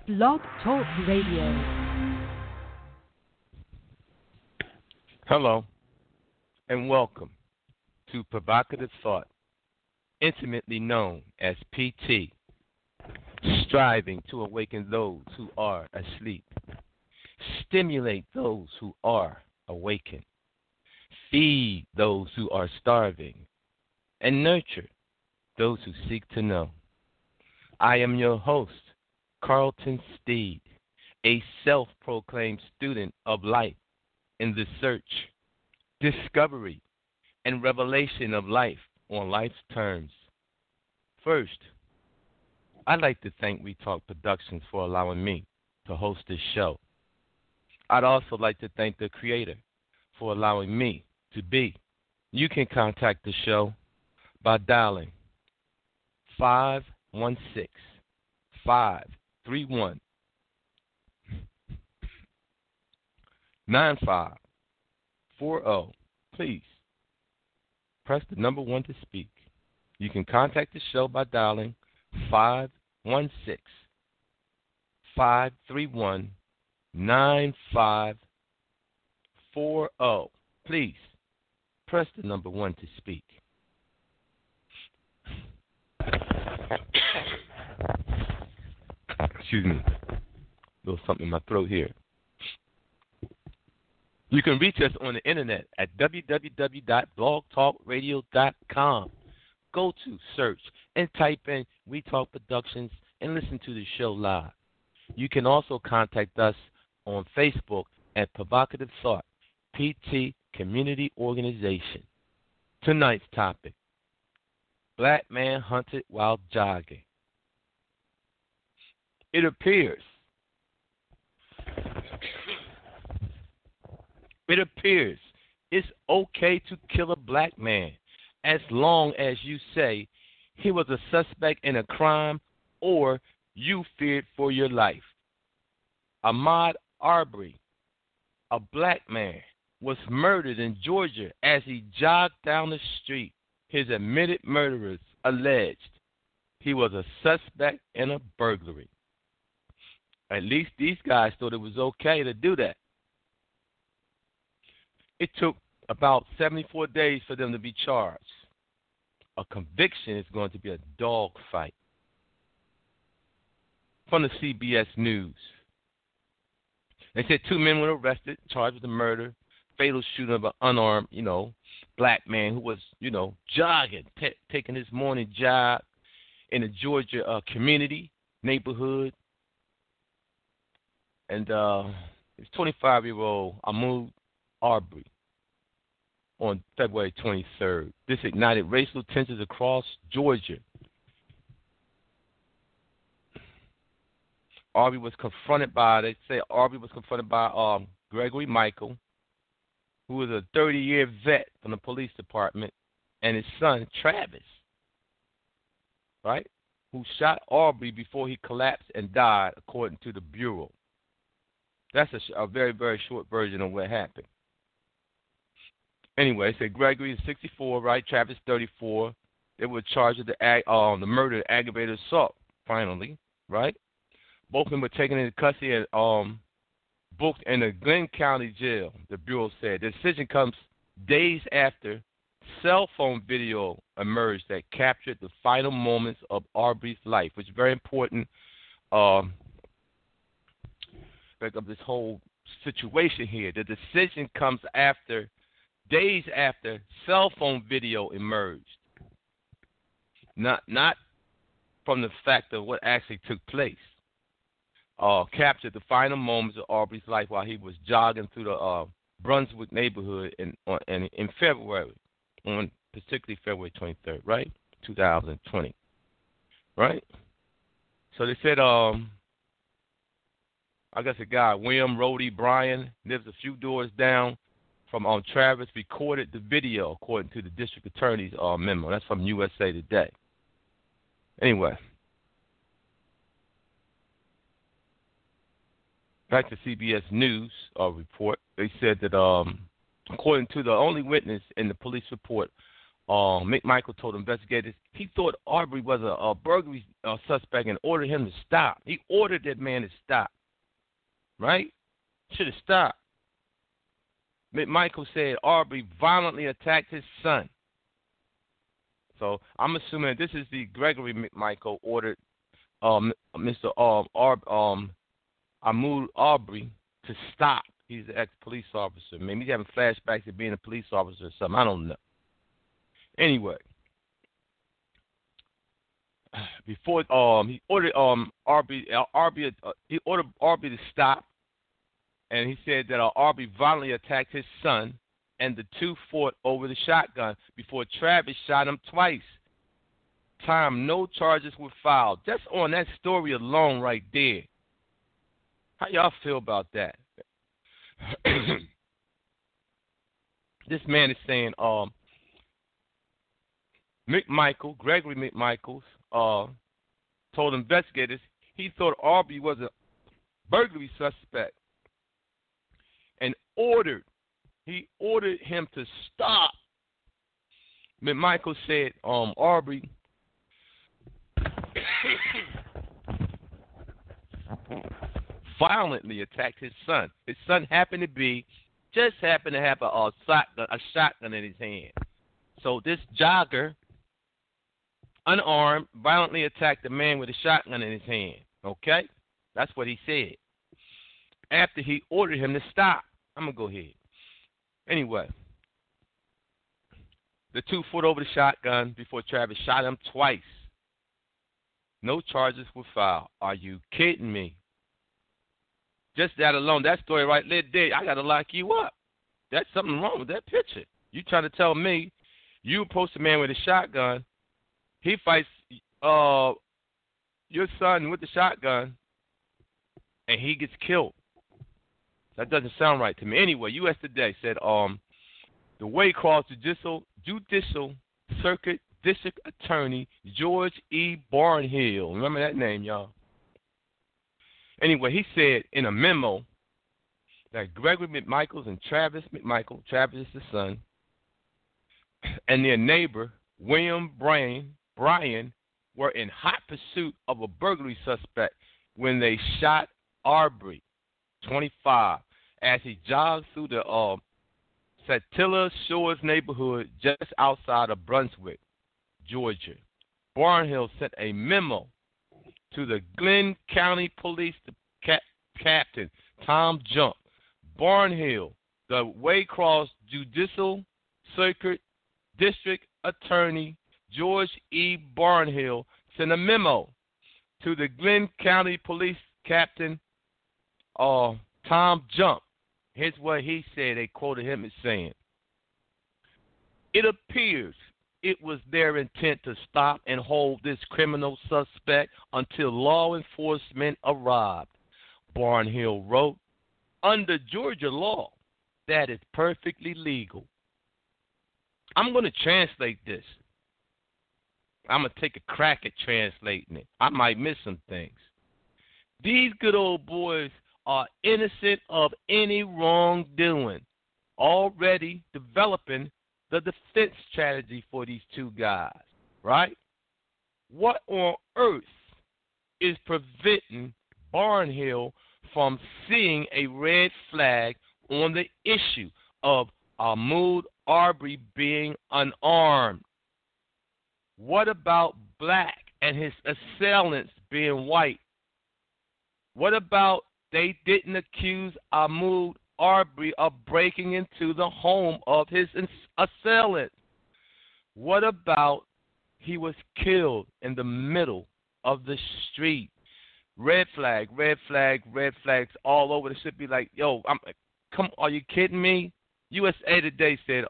Blog Talk Radio. Hello, and welcome to Provocative Thought, intimately known as PT, striving to awaken those who are asleep, stimulate those who are awakened, feed those who are starving, and nurture those who seek to know. I am your host, Carlton Steed, a self-proclaimed student of life in the search, discovery, and revelation of life on life's terms. First, I'd like to thank We Talk Productions for allowing me to host this show. I'd also like to thank the creator for allowing me to be. You can contact the show by dialing 516-531-9540. Please press the number 1 to speak. You can contact the show by dialing 516-531-9540. Please press the number 1 to speak. Excuse me. A little something in my throat here. You can reach us on the internet at www.blogtalkradio.com. Go to search and type in We Talk Productions and listen to the show live. You can also contact us on Facebook at Provocative Thought, PT Community Organization. Tonight's topic, Black man hunted while jogging. It appears it's okay to kill a black man as long as you say he was a suspect in a crime or you feared for your life. Ahmaud Arbery, a black man, was murdered in Georgia as he jogged down the street. His admitted murderers alleged he was a suspect in a burglary. At least these guys thought it was okay to do that. It took about 74 days for them to be charged. A conviction is going to be a dog fight. From the CBS News. They said 2 men were arrested, charged with the murder, fatal shooting of an unarmed, black man who was, jogging, taking his morning jog in a Georgia community, neighborhood. And it's 25-year-old Ahmaud Arbery on February 23rd. This ignited racial tensions across Georgia. Arbery was confronted by Gregory Michael, who was a 30-year vet from the police department, and his son, Travis, right, who shot Arbery before he collapsed and died, according to the Bureau. That's a very, very short version of what happened. Anyway, say Gregory is 64, right? Travis 34. They were charged with the murder and aggravated assault. Finally, right? Both of them were taken into custody and booked in the Glenn County Jail. The Bureau said the decision comes days after cell phone video emerged that captured the final moments of Arbery's life, which is very important. Of this whole situation here. The decision comes days after cell phone video emerged. Not from the fact of what actually took place. Captured the final moments of Arbery's life while he was jogging through the Brunswick neighborhood in February, on particularly February 23rd, right? 2020. Right? So they said I guess a guy, William Rhodey Bryan, lives a few doors down from Travis, recorded the video, according to the district attorney's memo. That's from USA Today. Anyway, back to CBS News report. They said that according to the only witness in the police report, McMichael told investigators he thought Arbery was a burglary suspect and ordered him to stop. He ordered that man to stop. Right? Should have stopped. McMichael said Arbery violently attacked his son. So I'm assuming this is the Gregory McMichael ordered Mr. Ahmaud Arbery to stop. He's an ex-police officer. Maybe he's having flashbacks of being a police officer or something. I don't know. Anyway, before he ordered Arbery to stop, and he said that Arbery violently attacked his son, and the two fought over the shotgun before Travis shot him twice. No charges were filed. Just on that story alone right there. How y'all feel about that? This man is saying Gregory McMichaels, told investigators he thought Arbery was a burglary suspect and ordered him to stop. McMichael said Arbery violently attacked his son. His son happened to have a shotgun in his hand. So this jogger, unarmed, violently attacked the man with a shotgun in his hand. Okay? That's what he said. After he ordered him to stop. I'm going to go ahead. Anyway, the two fought over the shotgun before Travis shot him twice. No charges were filed. Are you kidding me? Just that alone, that story right there, I got to lock you up. That's something wrong with that picture. You trying to tell me you approach a man with a shotgun, he fights your son with the shotgun, and he gets killed. That doesn't sound right to me. Anyway, U.S. Today said the Waycross Judicial Circuit District Attorney George E. Barnhill. Remember that name, y'all. Anyway, he said in a memo that Gregory McMichaels and Travis McMichael, Travis is the son, and their neighbor, William Bryan, were in hot pursuit of a burglary suspect when they shot Arbery, 25, as he jogged through the Satilla Shores neighborhood just outside of Brunswick, Georgia. Barnhill sent a memo to the Glenn County Police Captain Tom Jump. Barnhill, the Waycross Judicial Circuit District Attorney George E. Barnhill, sent a memo to the Glenn County Police Captain Tom Jump. Here's what he said. They quoted him as saying, "It appears it was their intent to stop and hold this criminal suspect until law enforcement arrived." Barnhill wrote, "Under Georgia law, that is perfectly legal." I'm going to translate this. I'm going to take a crack at translating it. I might miss some things. These good old boys are innocent of any wrongdoing, already developing the defense strategy for these two guys, right? What on earth is preventing Barnhill from seeing a red flag on the issue of Ahmaud Arbery being unarmed? What about black and his assailants being white? What about they didn't accuse Ahmaud Arbery of breaking into the home of his assailant? What about he was killed in the middle of the street? Red flag, red flag, red flags all over. It should be like, yo, come, are you kidding me? USA Today said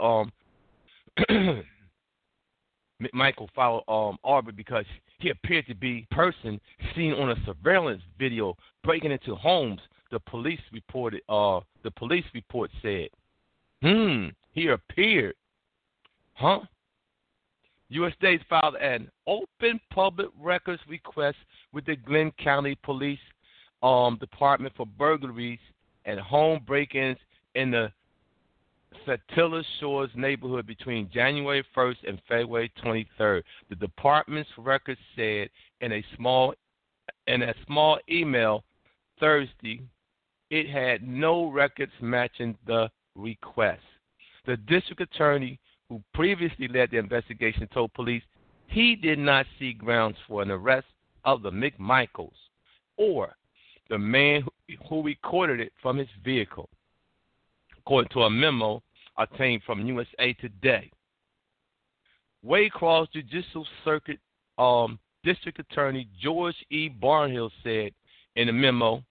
McMichael followed Arbery because he appeared to be a person seen on a surveillance video breaking into homes. The police report said, he appeared. Huh? U.S. States filed an open public records request with the Glenn County Police Department for burglaries and home break-ins in the Satilla Shores neighborhood between January 1st and February 23rd. The department's records said in a small email Thursday, it had no records matching the request. The district attorney who previously led the investigation told police he did not see grounds for an arrest of the McMichaels or the man who recorded it from his vehicle, according to a memo obtained from USA Today. Waycross Judicial Circuit District Attorney George E. Barnhill said in a memo,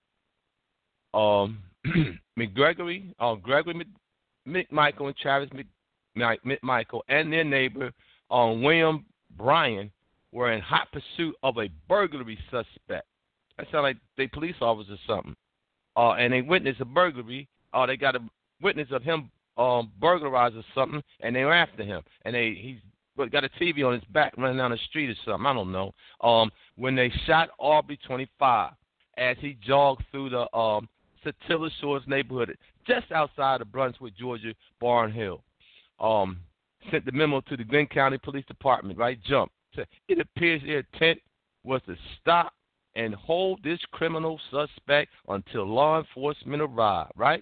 Gregory McMichael and Travis McMichael and their neighbor William Bryan were in hot pursuit of a burglary suspect. That sounds like they police officers or something. And they witnessed a burglary. They got a witness of him burglarized or something, and they were after him. And he's got a TV on his back running down the street or something. I don't know. When they shot Aubrey 25 as he jogged through the Satilla Shores neighborhood just outside of Brunswick, Georgia, Barnhill. Sent the memo to the Glenn County Police Department, right? Jump. It appears their intent was to stop and hold this criminal suspect until law enforcement arrived, right?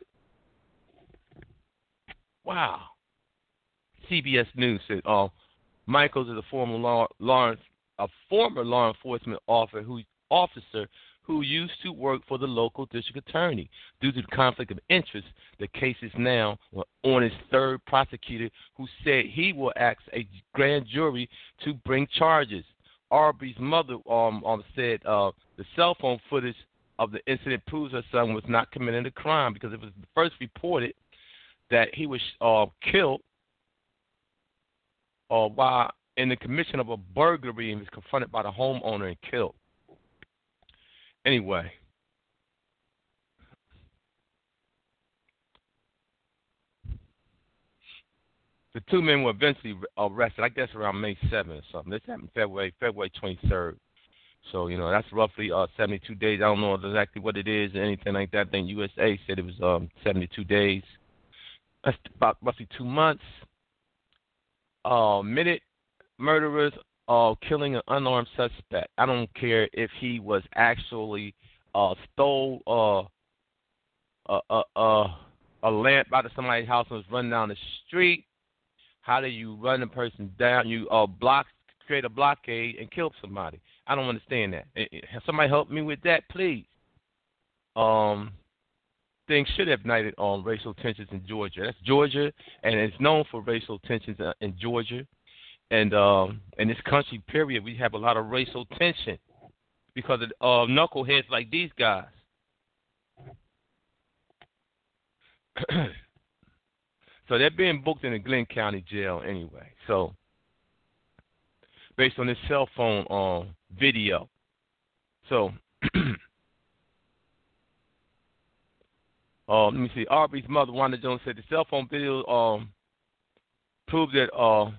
Wow. CBS News said, Michaels is a former law enforcement officer who used to work for the local district attorney. Due to the conflict of interest, the case is now on his third prosecutor, who said he will ask a grand jury to bring charges. Aubrey's mother said the cell phone footage of the incident proves her son was not committing a crime, because it was first reported that he was killed while in the commission of a burglary and was confronted by the homeowner and killed. Anyway, the two men were eventually arrested, I guess around May 7th or something. This happened February 23rd. So, that's roughly 72 days. I don't know exactly what it is or anything like that. I think USA said it was 72 days. That's about roughly 2 months. Minute murderers killing an unarmed suspect. I don't care if he was actually stole a lamp out of somebody's house and was running down the street. How do you run a person down? You create a blockade and kill somebody. I don't understand that. Somebody help me with that, please. Things should have ignited on racial tensions in Georgia. That's Georgia, and it's known for racial tensions in Georgia. And in this country, period, we have a lot of racial tension because of knuckleheads like these guys. So they're being booked in the Glenn County Jail anyway. So based on this cell phone video. So let me see. Aubrey's mother, Wanda Jones, said the cell phone video proved that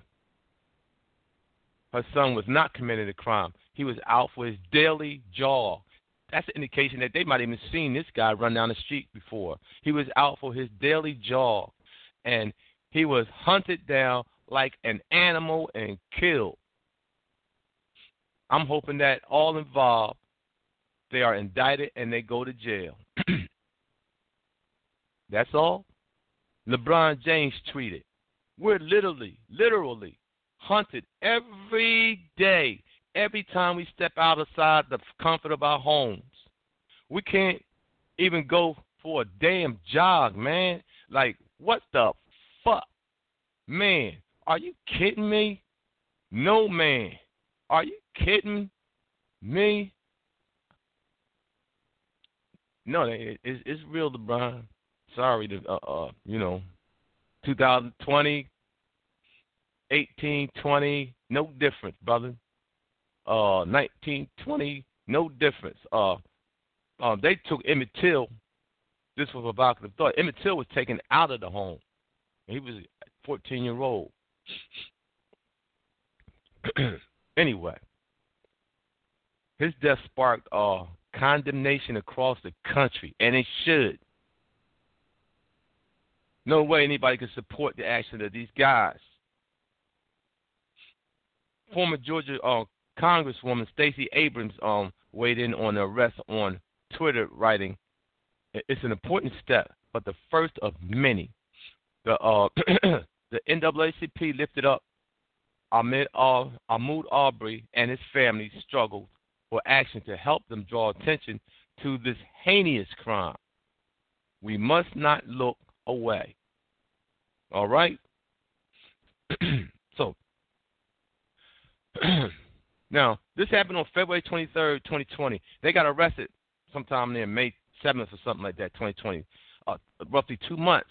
her son was not committing a crime. He was out for his daily jog. That's an indication that they might have even seen this guy run down the street before. He was out for his daily jog, and he was hunted down like an animal and killed. I'm hoping that all involved, they are indicted and they go to jail. That's all. LeBron James tweeted, "We're literally hunted every day, every time we step outside the comfort of our homes. We can't even go for a damn jog, man. Like, what the fuck? Man, are you kidding me? No, man. Are you kidding me?" No, it's real, LeBron. Sorry to, 2020, 18, 20, no difference, brother. 19, 20, no difference. They took Emmett Till. This was a provocative thought. Emmett Till was taken out of the home. He was a 14-year-old. Anyway, his death sparked condemnation across the country, and it should. No way anybody can support the action of these guys. Former Georgia Congresswoman Stacey Abrams weighed in on the arrest on Twitter, writing, "It's an important step, but the first of many. The the NAACP lifted up Ahmaud Arbery and his family struggled for action to help them draw attention to this heinous crime. We must not look away." All right? So, now, this happened on February 23rd, 2020. They got arrested sometime near May 7th or something like that, 2020, roughly 2 months.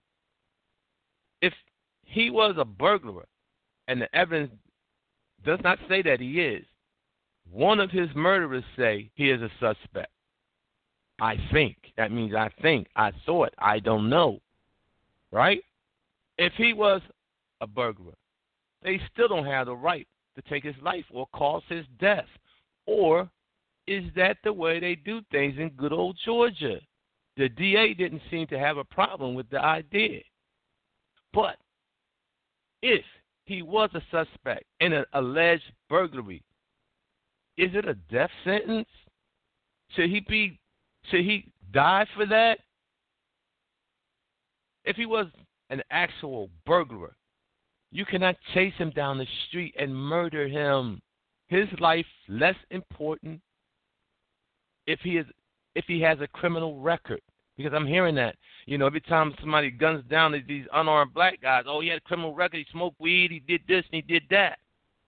If he was a burglar, and the evidence does not say that he is, one of his murderers say he is a suspect. I think. That means I think. I thought. I don't know. Right? If he was a burglar, they still don't have the right to take his life or cause his death. Or is that the way they do things in good old Georgia? The DA didn't seem to have a problem with the idea. But if he was a suspect in an alleged burglary, is it a death sentence? Should he die for that? If he was an actual burglar, you cannot chase him down the street and murder him. His life less important if he has a criminal record. Because I'm hearing that. You know, every time somebody guns down these unarmed black guys, oh, he had a criminal record, he smoked weed, he did this and he did that.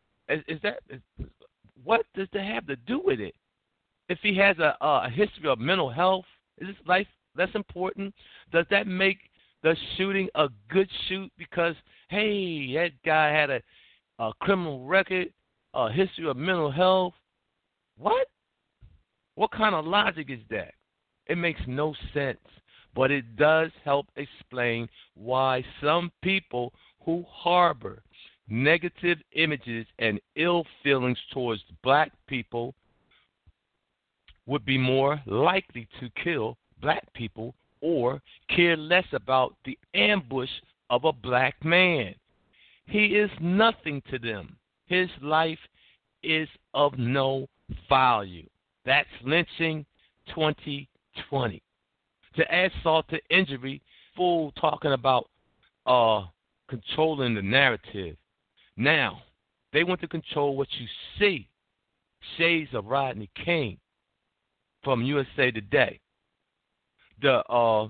What does that have to do with it? If he has a history of mental health, is his life less important? Does that make the shooting a good shoot because, hey, that guy had a criminal record, a history of mental health? What? What kind of logic is that? It makes no sense, but it does help explain why some people who harbor negative images and ill feelings towards black people would be more likely to kill black people or care less about the ambush of a black man. He is nothing to them. His life is of no value. That's lynching 2020. To add salt to injury, fool talking about controlling the narrative. Now, they want to control what you see. Shades of Rodney King from USA Today. The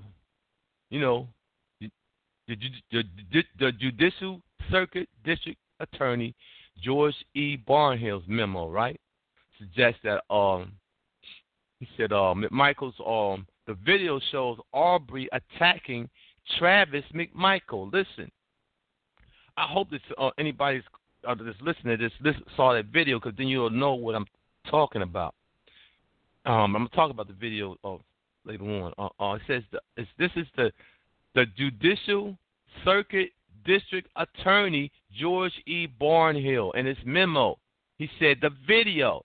Judicial Circuit District Attorney George E. Barnhill's memo, right, suggests that he said McMichael's the video shows Arbery attacking Travis McMichael. Listen, I hope that anybody that's listening to this saw that video, because then you'll know what I'm talking about. I'm gonna talk about the video later on. It says this is the Judicial Circuit District Attorney George E. Barnhill in his memo. He said the video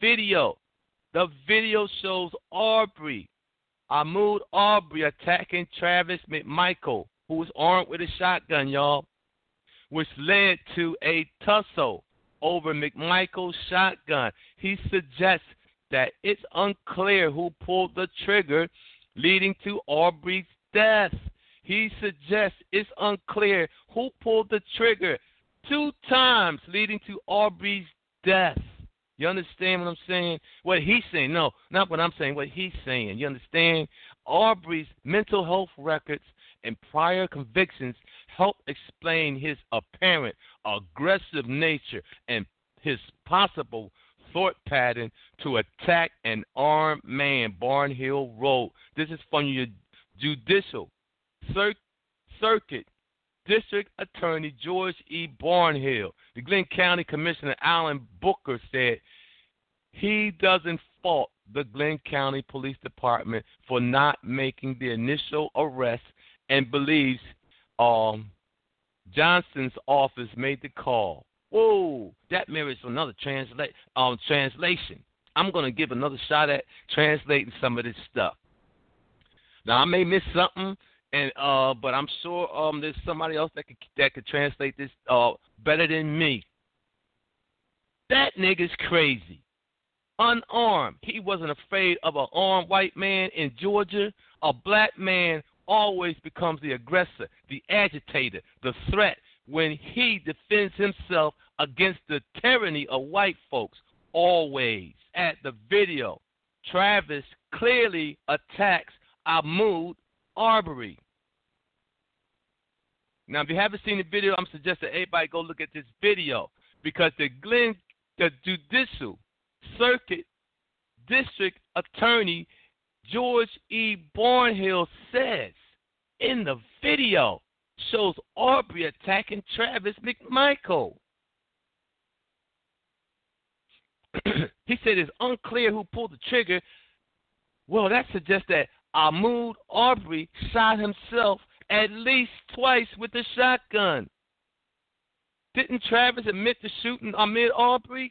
shows Ahmaud Arbery attacking Travis McMichael, who was armed with a shotgun, y'all, which led to a tussle over McMichael's shotgun. He suggests that it's unclear who pulled the trigger, leading to Arbery's death. He suggests it's unclear who pulled the trigger 2 times, leading to Arbery's death. You understand what I'm saying? What he's saying. No, not what I'm saying, what he's saying. You understand? Arbery's mental health records and prior convictions help explain his apparent aggressive nature and his possible thought pattern to attack an armed man, Barnhill wrote. This is from your Judicial Circuit District Attorney George E. Barnhill. The Glenn County Commissioner Alan Booker said he doesn't fault the Glenn County Police Department for not making the initial arrest and believes Johnson's office made the call. Whoa, that merits another translation. I'm going to give another shot at translating some of this stuff. Now, I may miss something, And but I'm sure there's somebody else that could translate this better than me. That nigga's crazy. Unarmed. He wasn't afraid of an armed white man in Georgia. A black man always becomes the aggressor, the agitator, the threat when he defends himself against the tyranny of white folks. Always. At the video, Travis clearly attacks Ahmaud Arbery. Now, if you haven't seen the video, I'm suggesting everybody go look at this video because the Judicial Circuit District Attorney George E. Barnhill says in the video shows Arbery attacking Travis McMichael. He said it's unclear who pulled the trigger. Well, that suggests that Ahmaud Arbery shot himself at least twice with a shotgun. Didn't Travis admit to shooting Ahmaud Arbery?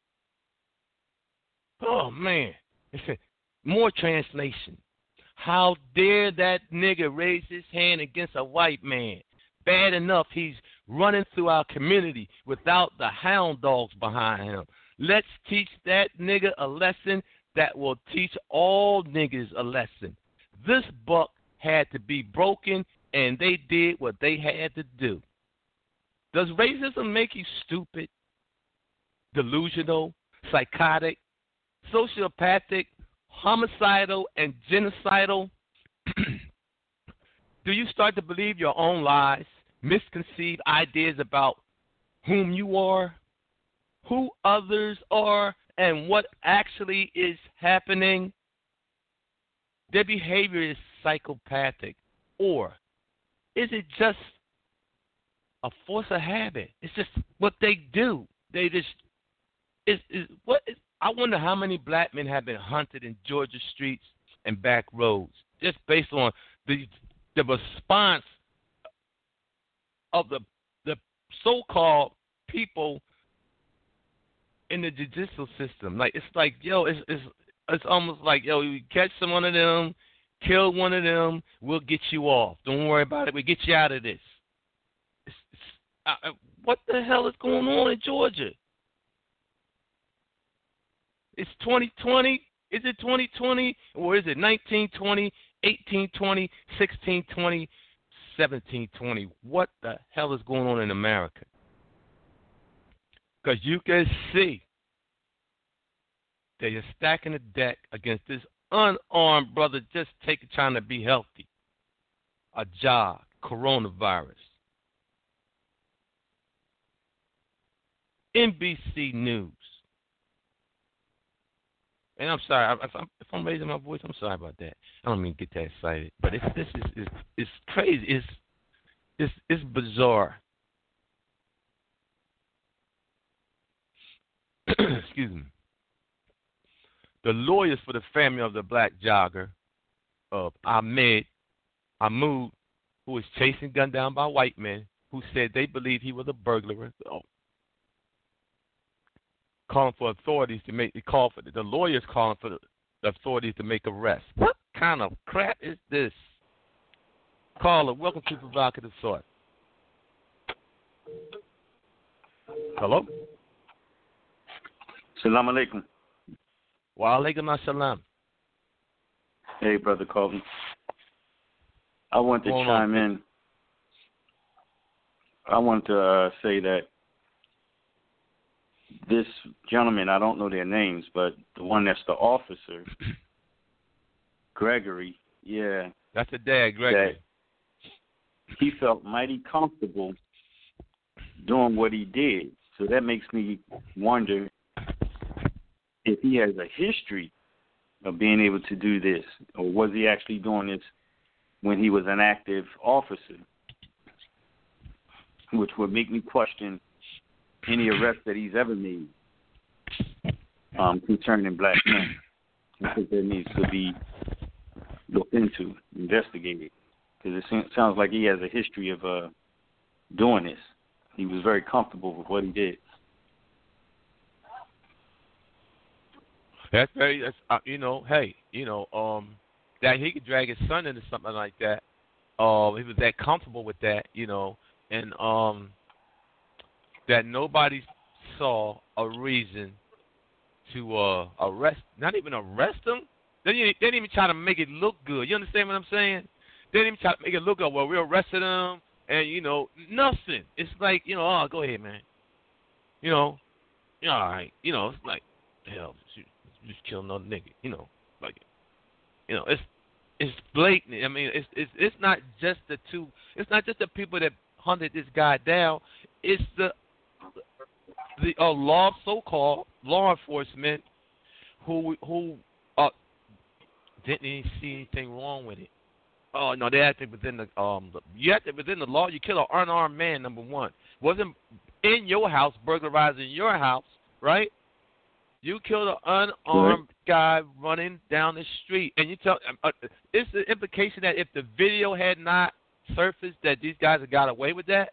Oh, man. More translation. How dare that nigga raise his hand against a white man? Bad enough he's running through our community without the hound dogs behind him. Let's teach that nigga a lesson that will teach all niggas a lesson. This buck had to be broken, and they did what they had to do. Does racism make you stupid, delusional, psychotic, sociopathic, homicidal, and genocidal? Do you start to believe your own lies, misconceived ideas about whom you are, who others are, and what actually is happening? Their behavior is psychopathic, or is it just a force of habit? It's just what they do. They just I wonder how many black men have been hunted in Georgia streets and back roads just based on the response of the so-called people in the judicial system. Like it's like, yo, it's almost like, yo, you catch one of them, kill one of them, we'll get you off. Don't worry about it. We'll get you out of this. What the hell is going on in Georgia? It's 2020. Is it 2020 or is it 1920, 1820, 1620, 1720? What the hell is going on in America? Because you can see that you're stacking the deck against this unarmed brother just trying to be healthy. A job, coronavirus. NBC News. And I'm sorry if I'm raising my voice. I'm sorry about that. I don't mean to get that excited, but it's crazy. It's bizarre. Excuse me. The lawyers for the family of the black jogger of Ahmaud, who was chased and gunned down by white men, who said they believed he was a burglar. Calling for authorities to the lawyers calling for the authorities to make arrests. What kind of crap is this? Caller, welcome to Provocative Thought. Hello? Salam alaikum. Wa alaikum assalam. Hey, Brother Colton. I want to chime in. I want to say that this gentleman, I don't know their names, but the one that's the officer, Gregory, yeah. That's the dad, Gregory. He felt mighty comfortable doing what he did. So that makes me wonder if he has a history of being able to do this, or was he actually doing this when he was an active officer, which would make me question any arrest that he's ever made concerning black men. I think that needs to be looked into, investigated, because it sounds like he has a history of doing this. He was very comfortable with what he did. That's that he could drag his son into something like that. he was that comfortable with that, and that nobody saw a reason to not even arrest him. They didn't even try to make it look good. You understand what I'm saying? They didn't even try to make it look good. Well, we arrested him, and nothing. It's like, oh, go ahead, man. All right. It's like, hell, you just kill another nigga. Like, it's blatant. I mean, it's not just the two. It's not just the people that hunted this guy down. It's the so-called law enforcement who didn't even see anything wrong with it. Oh no, they acted within the you acted within the law. You kill an unarmed man. Number one, wasn't in your house, burglarizing your house, right? You killed an unarmed guy running down the street, and you tell it's the implication that if the video had not surfaced, that these guys have got away with that.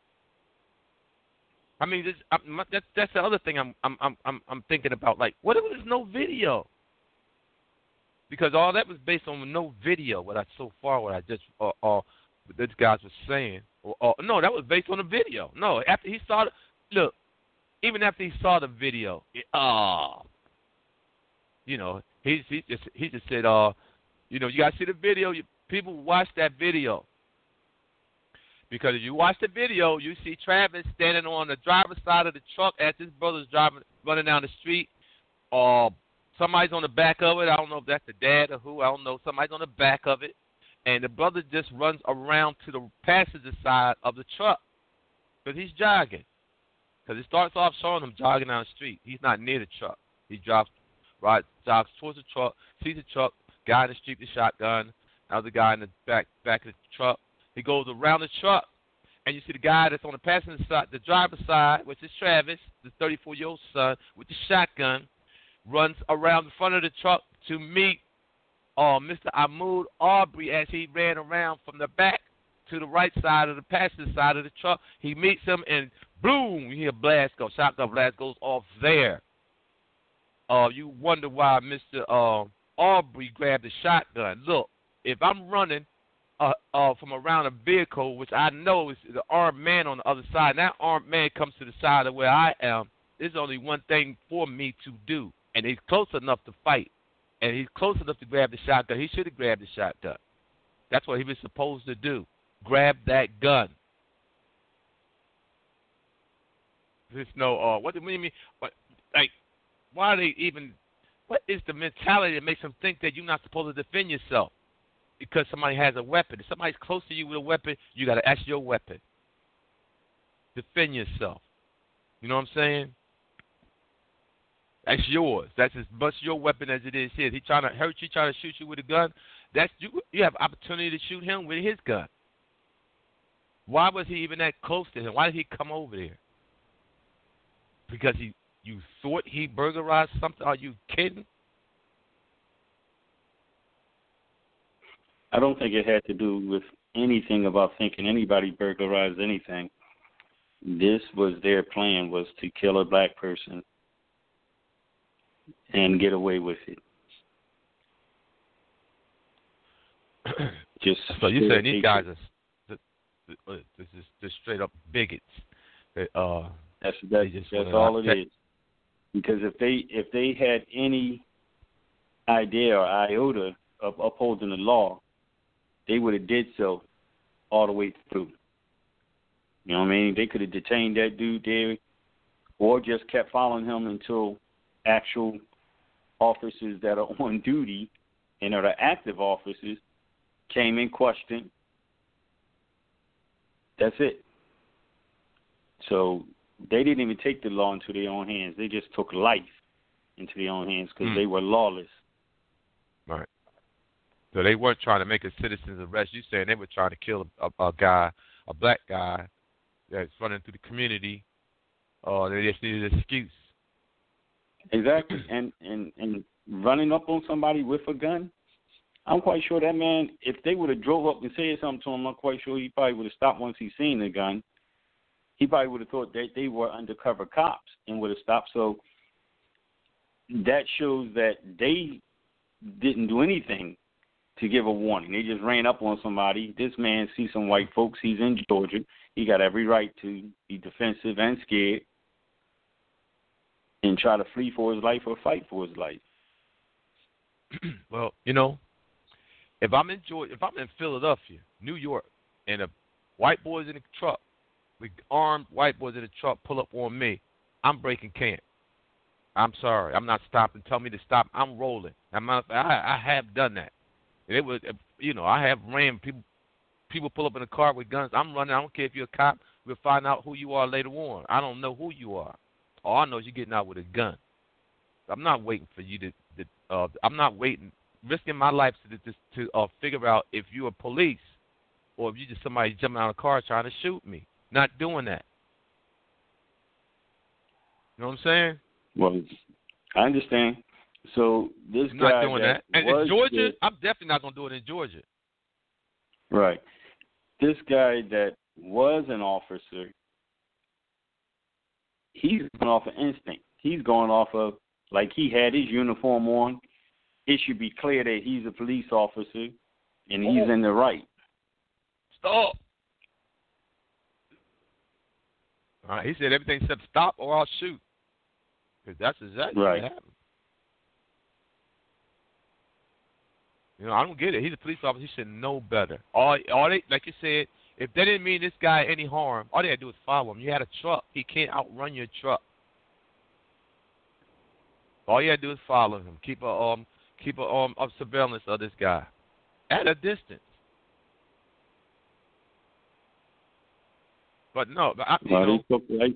I mean, that's the other thing I'm thinking about. Like, what if there's no video? Because all that was based on no video. What I just this guys was saying. No, that was based on the video. No, after he saw it, look, even after he saw the video, he just said, you gotta see the video. People watch that video. Because if you watch the video, you see Travis standing on the driver's side of the truck as his brother's running down the street. Somebody's on the back of it. I don't know if that's the dad or who. I don't know. Somebody's on the back of it. And the brother just runs around to the passenger side of the truck because he's jogging. Because it starts off showing him jogging down the street. He's not near the truck. He jogs towards the truck, sees the truck, guy in the street with a shotgun, another guy in the back of the truck. He goes around the truck, and you see the guy that's on the passenger side, the driver's side, which is Travis, the 34-year-old son, with the shotgun, runs around the front of the truck to meet Mr. Ahmaud Arbery as he ran around from the back to the right side of the passenger side of the truck. He meets him, and boom, you hear a blast go. Shotgun blast goes off there. You wonder why Mr. Arbery grabbed the shotgun. Look, if I'm running from around a vehicle, which I know is the armed man on the other side, and that armed man comes to the side of where I am, there's only one thing for me to do, and he's close enough to fight, and he's close enough to grab the shotgun. He should have grabbed the shotgun. That's what he was supposed to do, grab that gun. There's no, what do you mean? Why are they even, what is the mentality that makes them think that you're not supposed to defend yourself? Because somebody has a weapon. If somebody's close to you with a weapon, you got to ask your weapon. Defend yourself. You know what I'm saying? That's yours. That's as much your weapon as it is his. He trying to hurt you, trying to shoot you with a gun. That's you have opportunity to shoot him with his gun. Why was he even that close to him? Why did he come over there? Because you thought he burglarized something? Are you kidding? I don't think it had to do with anything about thinking anybody burglarized anything. This was their plan, was to kill a black person and get away with it. So you're saying these guys are just straight up bigots? That's all it is. Because if they had any idea or iota of upholding the law, they would have did so all the way through. You know what I mean? They could have detained that dude there or just kept following him until actual officers that are on duty and are the active officers came in question. That's it. So they didn't even take the law into their own hands. They just took life into their own hands because they were lawless. Right. So they weren't trying to make a citizen's arrest. You saying they were trying to kill a guy, a black guy that's running through the community. They just needed an excuse. Exactly. And running up on somebody with a gun, I'm quite sure that man, if they would have drove up and said something to him, I'm quite sure he probably would have stopped once he seen the gun. He probably would have thought that they were undercover cops and would have stopped. So that shows that they didn't do anything to give a warning. They just ran up on somebody. This man sees some white folks. He's in Georgia. He got every right to be defensive and scared and try to flee for his life or fight for his life. Well, you know, if I'm in Georgia, if I'm in Philadelphia, New York, and a white boys in a truck, with armed white boys in a truck pull up on me, I'm breaking camp. I'm sorry. I'm not stopping. Tell me to stop. I'm rolling. I have done that. It was, you know, I have ran people. People pull up in a car with guns. I'm running. I don't care if you're a cop. We'll find out who you are later on. I don't know who you are. All I know is you're getting out with a gun. I'm not waiting for you to I'm not waiting, risking my life to figure out if you're a police or if you're just somebody jumping out of a car trying to shoot me. Not doing that. You know what I'm saying? Well, I understand. So this I'm guy not doing that. And in Georgia, I'm definitely not going to do it in Georgia. Right. This guy that was an officer, he's going off of instinct. He's going off of, like, he had his uniform on. It should be clear that he's a police officer and he's in the right. Stop. All right, he said everything except stop or I'll shoot. Because that's exactly what happened. You know, I don't get it. He's a police officer. He should know better. All they, like you said, if they didn't mean this guy any harm, all they had to do was follow him. You had a truck. He can't outrun your truck. All you had to do is follow him. Keep a surveillance of this guy at a distance. But no, they took life.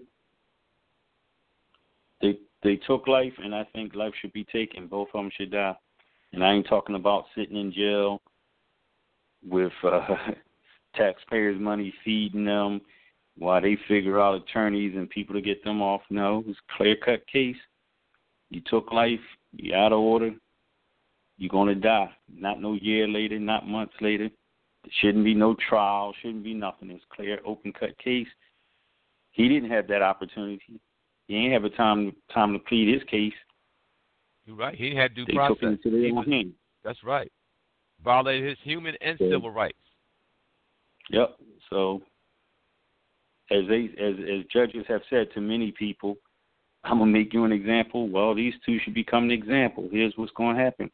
They took life, and I think life should be taken. Both of them should die. And I ain't talking about sitting in jail with taxpayers' money feeding them while they figure out attorneys and people to get them off. No, it's a clear-cut case. You took life. You're out of order. You're going to die. Not no year later, not months later. There shouldn't be no trial. Shouldn't be nothing. It's a clear, open-cut case. He didn't have that opportunity. He ain't have a time to plead his case. You're right. He had due they process. Took him to their own hand. That's right. Violated his human and civil rights. Yep. So, as judges have said to many people, I'm gonna make you an example. Well, these two should become an example. Here's what's going to happen.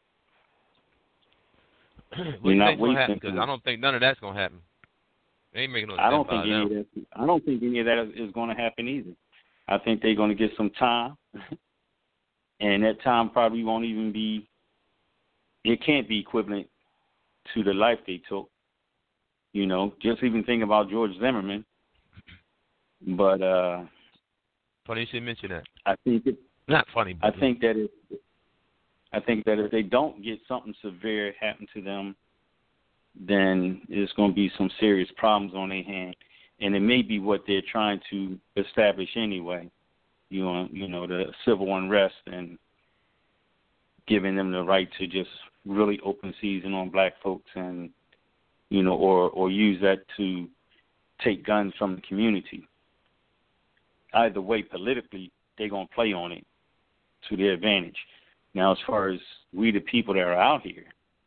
What do you think's going to happen? Because I don't think none of that's going to happen. They ain't making no sense. I don't think any of that is going to happen either. I think they're going to get some time. And that time probably won't even be, it can't be equivalent to the life they took. You know, just even think about George Zimmerman. But funny you should mention that. I think it's not funny. But I think that if they don't get something severe happen to them, then there's going to be some serious problems on their hand, and it may be what they're trying to establish anyway. You know, the civil unrest and giving them the right to just really open season on black folks, and you know, or use that to take guns from the community. Either way, politically, they're going to play on it to their advantage. Now, as far as we, the people that are out here,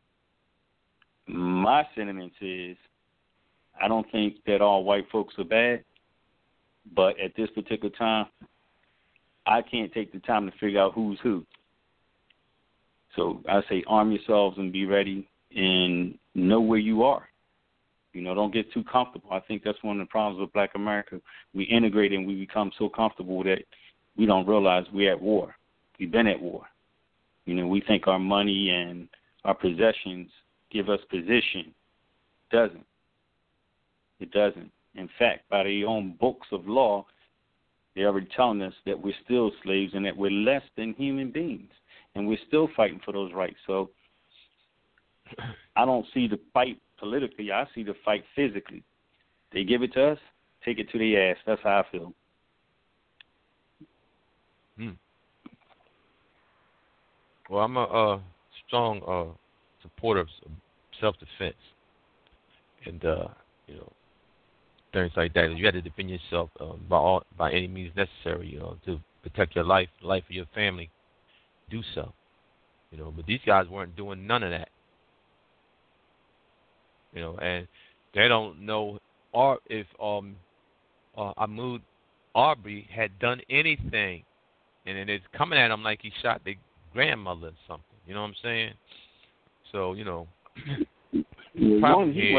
my sentiments is I don't think that all white folks are bad, but at this particular time, I can't take the time to figure out who's who. So I say arm yourselves and be ready and know where you are. You know, don't get too comfortable. I think that's one of the problems with Black America. We integrate and we become so comfortable that we don't realize we're at war. We've been at war. You know, we think our money and our possessions give us position. It doesn't. In fact, by their own books of law, they're already telling us that we're still slaves and that we're less than human beings. And we're still fighting for those rights. So I don't see the fight politically. I see the fight physically. They give it to us, take it to their ass. That's how I feel. Well, I'm a strong supporter of self-defense. And, you know, things like that. You have to defend yourself by any means necessary, you know, to protect your life, the life of your family. Do so, you know. But these guys weren't doing none of that. and they don't know or if Ahmaud Arbery had done anything, and then it's coming at him like he shot their grandmother or something. You know what I'm saying? So problem here,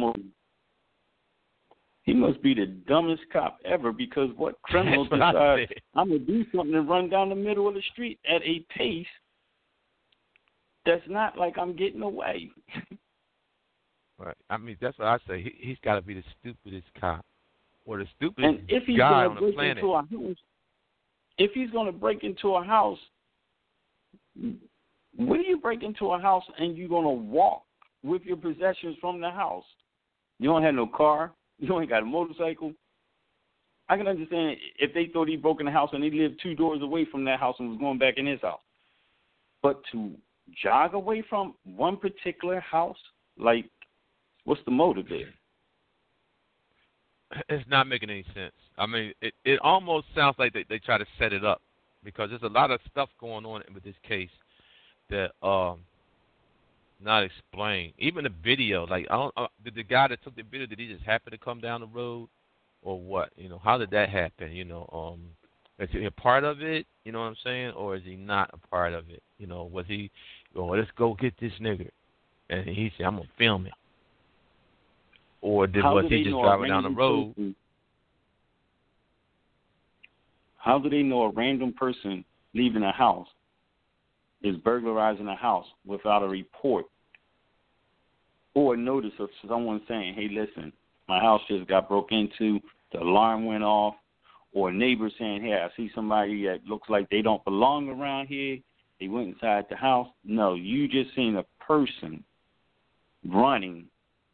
he must be the dumbest cop ever, because what criminal decides I'm gonna do something and run down the middle of the street at a pace that's not like I'm getting away? Right. I mean, that's what I say. He's got to be the stupidest cop, or the stupidest and if he's guy gonna on the planet. into a house, if he's going to break into a house, when you break into a house and you're going to walk with your possessions from the house, you don't have no car, you ain't got a motorcycle. I can understand if they thought he broke in the house and he lived 2 doors away from that house and was going back in his house. But to jog away from one particular house, like, what's the motive there? It's not making any sense. I mean, it almost sounds like they try to set it up, because there's a lot of stuff going on with this case that not explained. Even the video, like did the guy that took the video, did he just happen to come down the road, or what? How did that happen? Is he a part of it? You know what I'm saying, or is he not a part of it? Was he? Let's go get this nigga, and he said, I'm gonna film it. Or was he just driving down the road? How do they know a random person leaving a house is burglarizing a house without a report or a notice of someone saying, hey, listen, my house just got broke into, the alarm went off, or a neighbor saying, hey, I see somebody that looks like they don't belong around here. They went inside the house. No, you just seen a person running,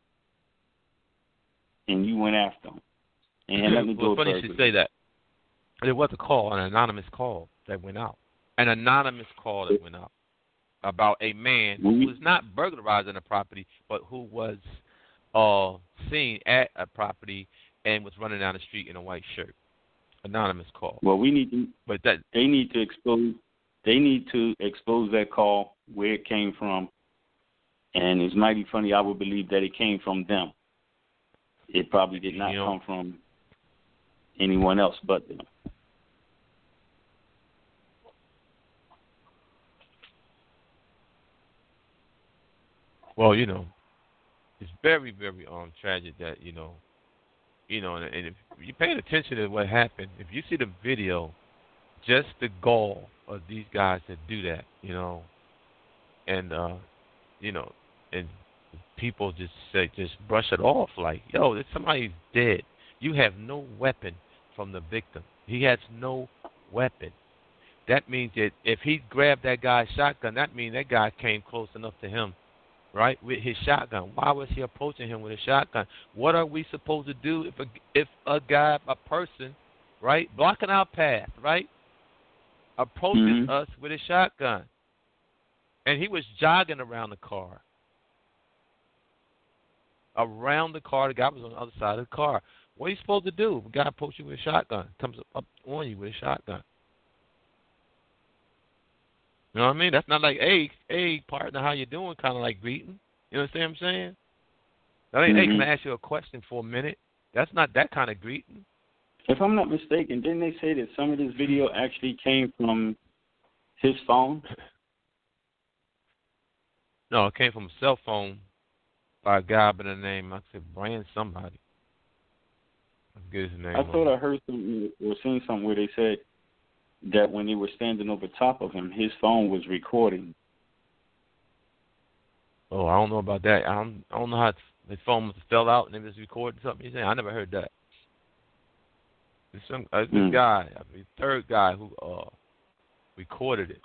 and you went after them. And let me well, funny you should say that. There was a call, an anonymous call that went out. An anonymous call that went out about a man who was not burglarizing a property, but who was seen at a property and was running down the street in a white shirt. Anonymous call. Well, they need to expose that call, where it came from, and it's mighty funny. I would believe that it came from them. It probably did not come from anyone else but them. Well, it's very, very tragic that and if you're paying attention to what happened, if you see the video, just the gall of these guys that do that, and and people just brush it off like, yo, somebody's dead. You have no weapon from the victim. He has no weapon. That means that if he grabbed that guy's shotgun, that means that guy came close enough to him, right, with his shotgun. Why was he approaching him with a shotgun? What are we supposed to do if a person, right, blocking our path, right, approaches us with a shotgun? And he was jogging around the car. The guy was on the other side of the car. What are you supposed to do? The guy approaches you with a shotgun, comes up on you with a shotgun. You know what I mean? That's not like, hey, partner, how you doing? Kind of like greeting. You understand what I'm saying? That ain't, hey, can I ask you a question for a minute? That's not that kind of greeting. If I'm not mistaken, didn't they say that some of this video actually came from his phone? No, it came from a cell phone by a guy by the name, I said, Brian somebody. I forget his name. I thought I heard something or seen something where they said that when they were standing over top of him, his phone was recording. Oh, I don't know about that. I don't know how his phone was fell out and it was recording something. He's saying, I never heard that. This guy, the third guy who recorded it.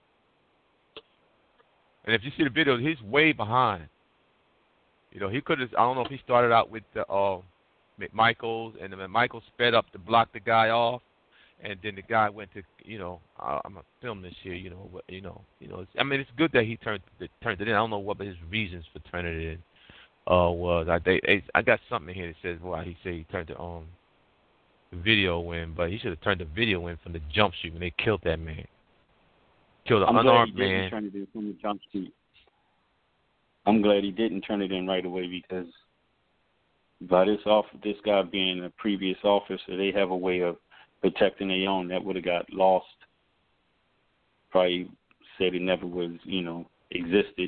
And if you see the video, he's way behind. He could have. I don't know if he started out with the McMichaels, and then McMichael sped up to block the guy off, and then the guy went to, I'm gonna film this here. I mean, it's good that he turned it in. I don't know what his reasons for turning it in was. I got something here that says why he said he turned the video in, but he should have turned the video in from the jump street when they killed that man. Killed an unarmed man. Trying to do from the jump street. I'm glad he didn't turn it in right away, because by this guy being a previous officer, they have a way of protecting their own. That would have got lost. Probably said it never was, existed.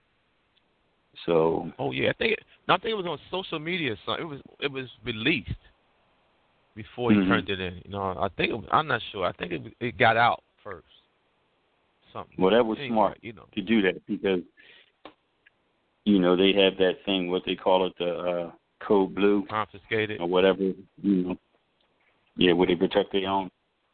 So. Oh yeah, I think it was on social media. So it was released before he turned it in. I'm not sure. I think it got out first. Something. Well, that was smart, to do that, because they have that thing, what they call it, the code blue, confiscated or whatever. Yeah, where they protect their own.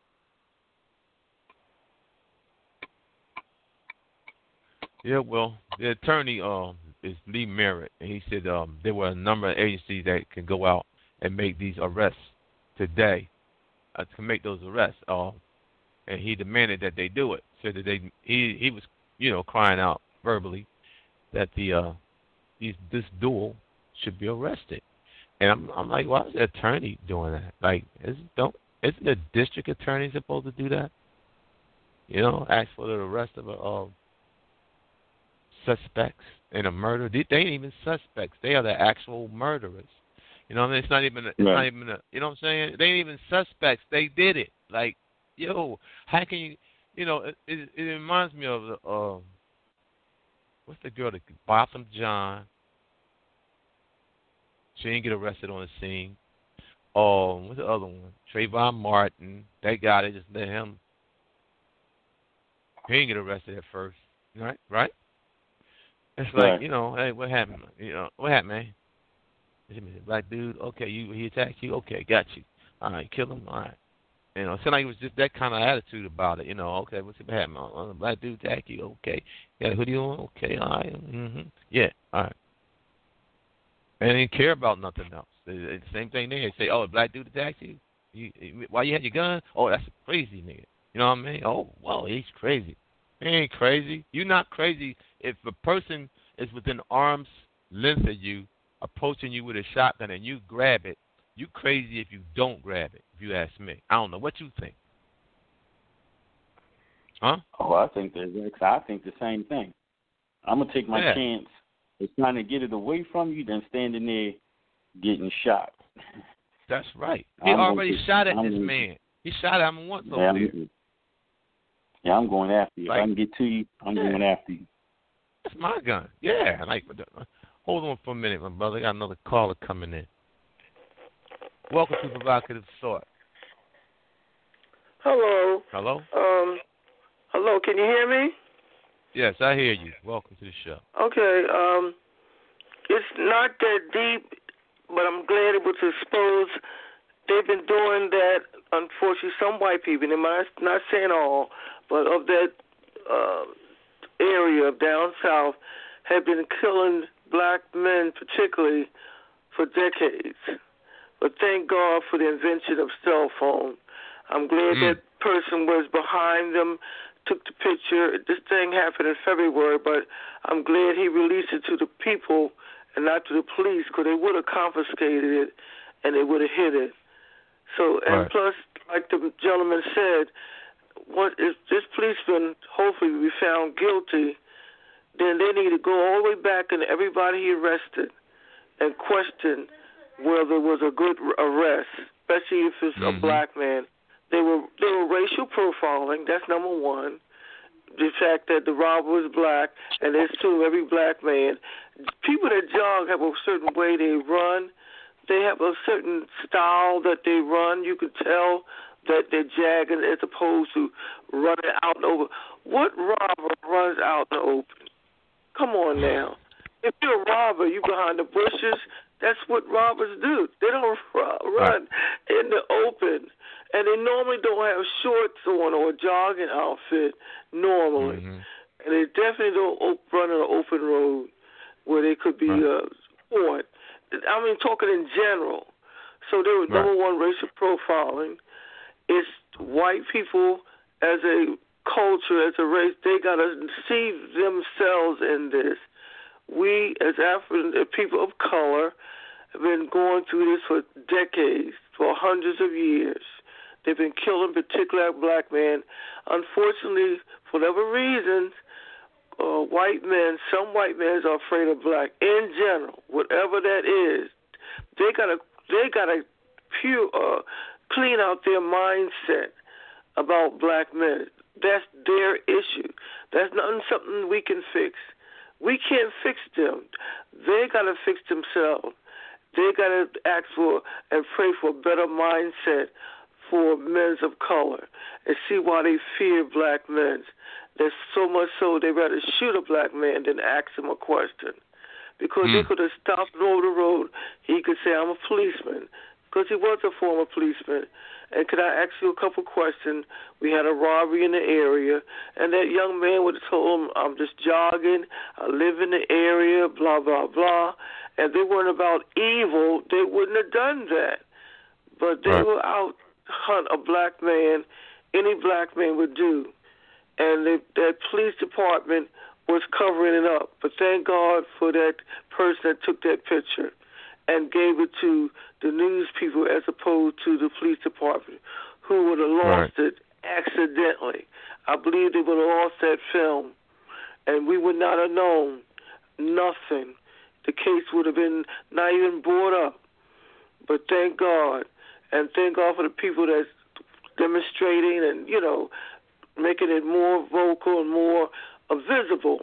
Yeah, well, the attorney is Lee Merritt, and he said there were a number of agencies that can go out and make these arrests today, to make those arrests. And he demanded that they do it. Said that he was crying out verbally that this duel should be arrested. And I'm like, why is the attorney doing that? Like, isn't the district attorney supposed to do that? Ask for the arrest of suspects in a murder. They ain't even suspects. They are the actual murderers. It's not even. It's not even. You know what I'm saying? They ain't even suspects. They did it. Like, how can you? It reminds me of the what's the girl, the Botham John. She didn't get arrested on the scene. What's the other one? Trayvon Martin. That guy, they just let him. He didn't get arrested at first. Right? It's like, hey, what happened? What happened, man? Black dude, okay, he attacked you? Okay, got you. All right, kill him? All right. It seemed like it was just that kind of attitude about it. Okay, what's happening? Black dude attacked you? Okay. Got a hoodie on? Okay, all right. Yeah, all right. And they didn't care about nothing else. The same thing there. They say, oh, a black dude attacked you? Why you had your gun? Oh, that's a crazy nigga. You know what I mean? Oh, well, he's crazy. He ain't crazy. You're not crazy if a person is within arm's length of you, approaching you with a shotgun, and you grab it. You crazy if you don't grab it, if you ask me. I don't know. What you think? Huh? Oh, I think the same thing. I'm going to take my chance of trying to get it away from you than standing there getting shot. That's right. He already shot at this man. He shot at him once over there. Yeah, I'm going after you. If I can get to you, I'm going after you. That's my gun. Yeah. Hold on for a minute, my brother. I got another caller coming in. Welcome to Provocative Thought. Hello. Hello? Hello, can you hear me? Yes, I hear you. Welcome to the show. Okay, it's not that deep, but I'm glad it was exposed. They've been doing that, unfortunately, some white people, and I'm not saying all, but of that area of down south, have been killing black men particularly for decades. But thank God for the invention of cell phone. I'm glad that person was behind them, took the picture. This thing happened in February, but I'm glad he released it to the people and not to the police, because they would have confiscated it and they would have hid it. So, and plus, like the gentleman said, what if this policeman hopefully be found guilty, then they need to go all the way back and everybody he arrested and question whether it was a good arrest, especially if it's a black man. They were racial profiling. That's number one. The fact that the robber was black, and they assume every black man. People that jog have a certain way they run. They have a certain style that they run. You can tell that they're jagging as opposed to running out and over. What robber runs out in the open? Come on now. If you're a robber, you behind the bushes. That's what robbers do. They don't run in the open. And they normally don't have shorts on or a jogging outfit normally. And they definitely don't run on an open road where they could be caught. I mean, talking in general. So there was number one, racial profiling. It's white people as a culture, as a race, they got to see themselves in this. We, as African people of color, have been going through this for decades, for hundreds of years. They've been killing particular black men. Unfortunately, for whatever reason, white men, some white men are afraid of black. In general, whatever that is, they gotta clean out their mindset about black men. That's their issue. That's not something we can fix. We can't fix them. They gotta fix themselves. They gotta ask for and pray for a better mindset for men of color and see why they fear black men. There's so much so they rather shoot a black man than ask him a question. Because they could have stopped him over the road. He could say, I'm a policeman, because he was a former policeman. And could I ask you a couple questions? We had a robbery in the area, and that young man would have told him, I'm just jogging, I live in the area, blah, blah, blah. And they weren't about evil, they wouldn't have done that. But they were out hunt a black man, any black man would do. And that police department was covering it up. But thank God for that person that took that picture and gave it to the news people as opposed to the police department, who would have lost it accidentally. I believe they would have lost that film, and we would not have known nothing. The case would have been not even brought up. But thank God, and thank God for the people that's demonstrating and, making it more vocal and more visible.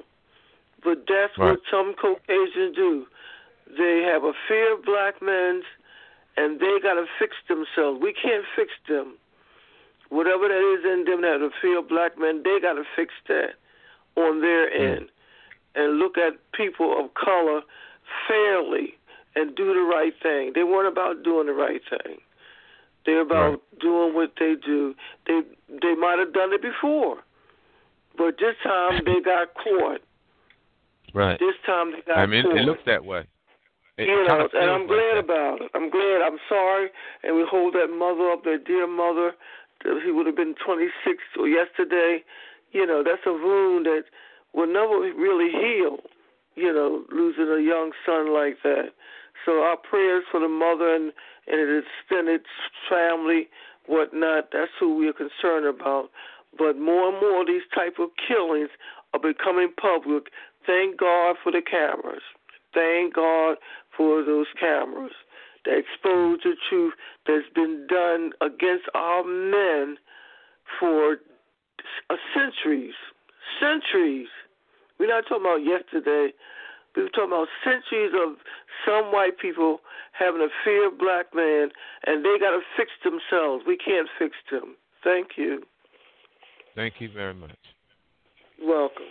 But that's what some Caucasians do. They have a fear of black men, and they got to fix themselves. We can't fix them. Whatever that is in them that have a fear of black men, they got to fix that on their end and look at people of color fairly and do the right thing. They weren't about doing the right thing. They're about doing what they do. They might have done it before, but this time they got caught. Right. This time they got caught. It looks that way. And I'm glad about it. I'm glad. I'm sorry, and we hold that mother up, that dear mother. He would have been 26 or yesterday. That's a wound that will never really heal. Losing a young son like that. So our prayers for the mother and his extended family, whatnot. That's who we are concerned about. But more and more, these type of killings are becoming public. Thank God for the cameras. Thank God for those cameras that expose the truth that's been done against our men for centuries. Centuries. We're not talking about yesterday. We're talking about centuries of some white people having a fear of black men, and they got to fix themselves. We can't fix them. Thank you. Thank you very much. Welcome.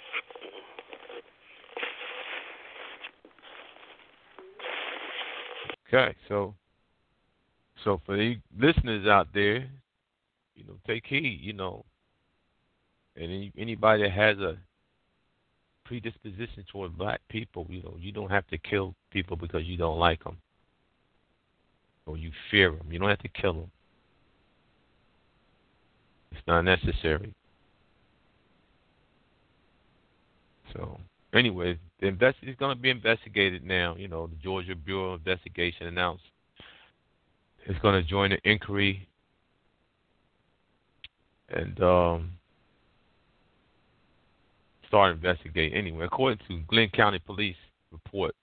Okay, so for the listeners out there, take heed, and anybody that has a predisposition toward black people, you don't have to kill people because you don't like them or you fear them. You don't have to kill them. It's not necessary. So, anyway, it's going to be investigated now. The Georgia Bureau of Investigation announced it's going to join the inquiry and start investigating. Anyway, according to Glenn County Police report,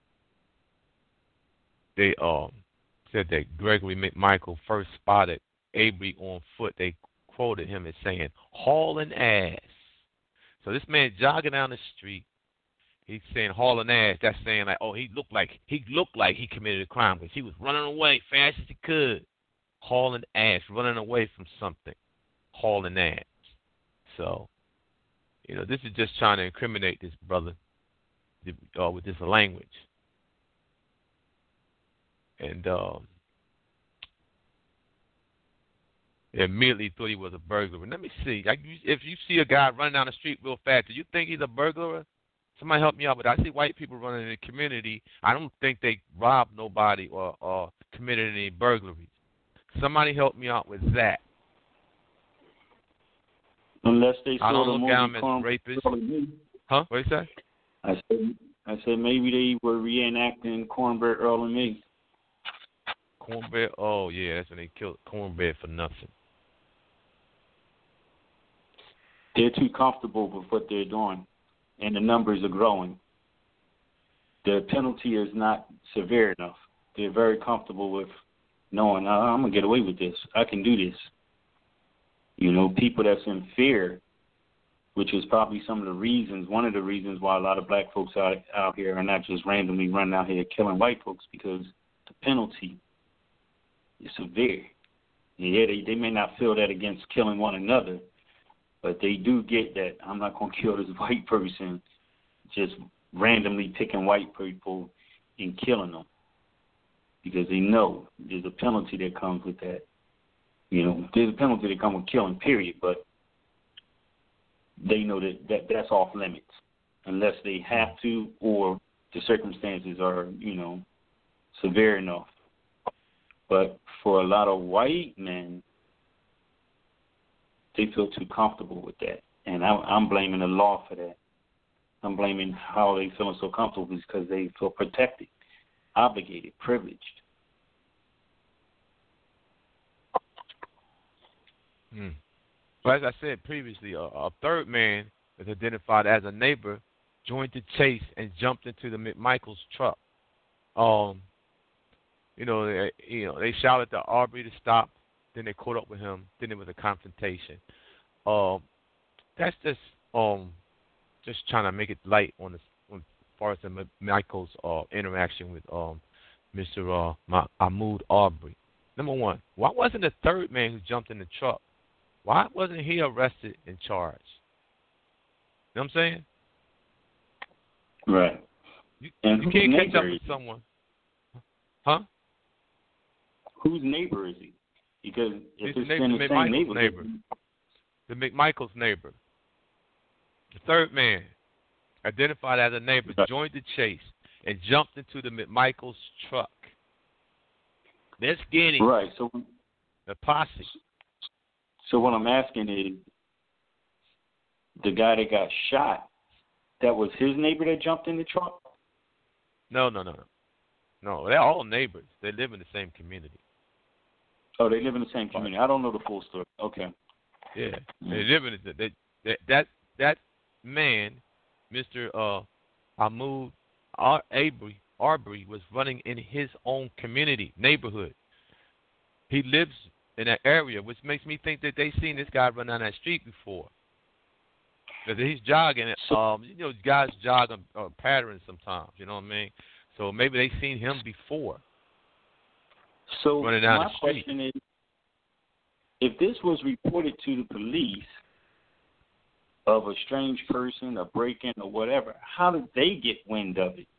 they said that Gregory McMichael first spotted Avery on foot. They quoted him as saying, hauling ass. So this man jogging down the street, he's saying hauling ass. That's saying like, he looked like he committed a crime because he was running away fast as he could. Hauling ass, running away from something. Hauling ass. So, this is just trying to incriminate this brother with this language. And they immediately thought he was a burglar. Let me see. If you see a guy running down the street real fast, do you think he's a burglar? Somebody help me out with that. I see white people running in the community. I don't think they robbed nobody or committed any burglaries. Somebody help me out with that. Unless they I saw don't the look down movie as rapists. Huh? What did you say? I said maybe they were reenacting Cornbread Earl and Me. Cornbread? Oh, yeah, that's when they killed Cornbread for nothing. They're too comfortable with what they're doing. and the numbers are growing, the penalty is not severe enough. They're very comfortable with knowing, I'm going to get away with this. I can do this. People that's in fear, which is probably one of the reasons why a lot of black folks out here are not just randomly running out here killing white folks, because the penalty is severe. Yeah, they may not feel that against killing one another, but they do get that I'm not going to kill this white person, just randomly picking white people and killing them, because they know there's a penalty that comes with that. There's a penalty that comes with killing, period, but they know that's off limits unless they have to or the circumstances are, severe enough. But for a lot of white men, they feel too comfortable with that. And I'm blaming the law for that. I'm blaming how they feeling so comfortable because they feel protected, obligated, privileged. Well, as I said previously, a third man is identified as a neighbor joined the chase and jumped into the McMichaels truck. They shouted to Arbery to stop. Then they caught up with him. Then there was a confrontation. That's just trying to make it light as far as the McMichaels interaction with Mr. Ahmaud Arbery. Number one, why wasn't the third man who jumped in the truck? Why wasn't he arrested and charged? You know what I'm saying? Right. You can't catch up with someone. Huh? Whose neighbor is he? Because if it's in the same neighbor. The McMichaels neighbor. The third man, identified as a neighbor, joined the chase and jumped into the McMichaels truck. They're skinny. Right. So the posse. So what I'm asking is, the guy that got shot, that was his neighbor that jumped in the truck? No. No, they're all neighbors. They live in the same community. Oh, they live in the same community. I don't know the full story. Okay. Yeah, they live in that man, Mr. Ahmaud Arbery, was running in his own community, neighborhood. He lives in that area, which makes me think that they seen this guy run down that street before. Because he's jogging. Guys jog on patterns sometimes. You know what I mean? So maybe they seen him before. So running down my the street. question is, if this was reported to the police of a strange person, a break-in, or whatever, how did they get wind of it?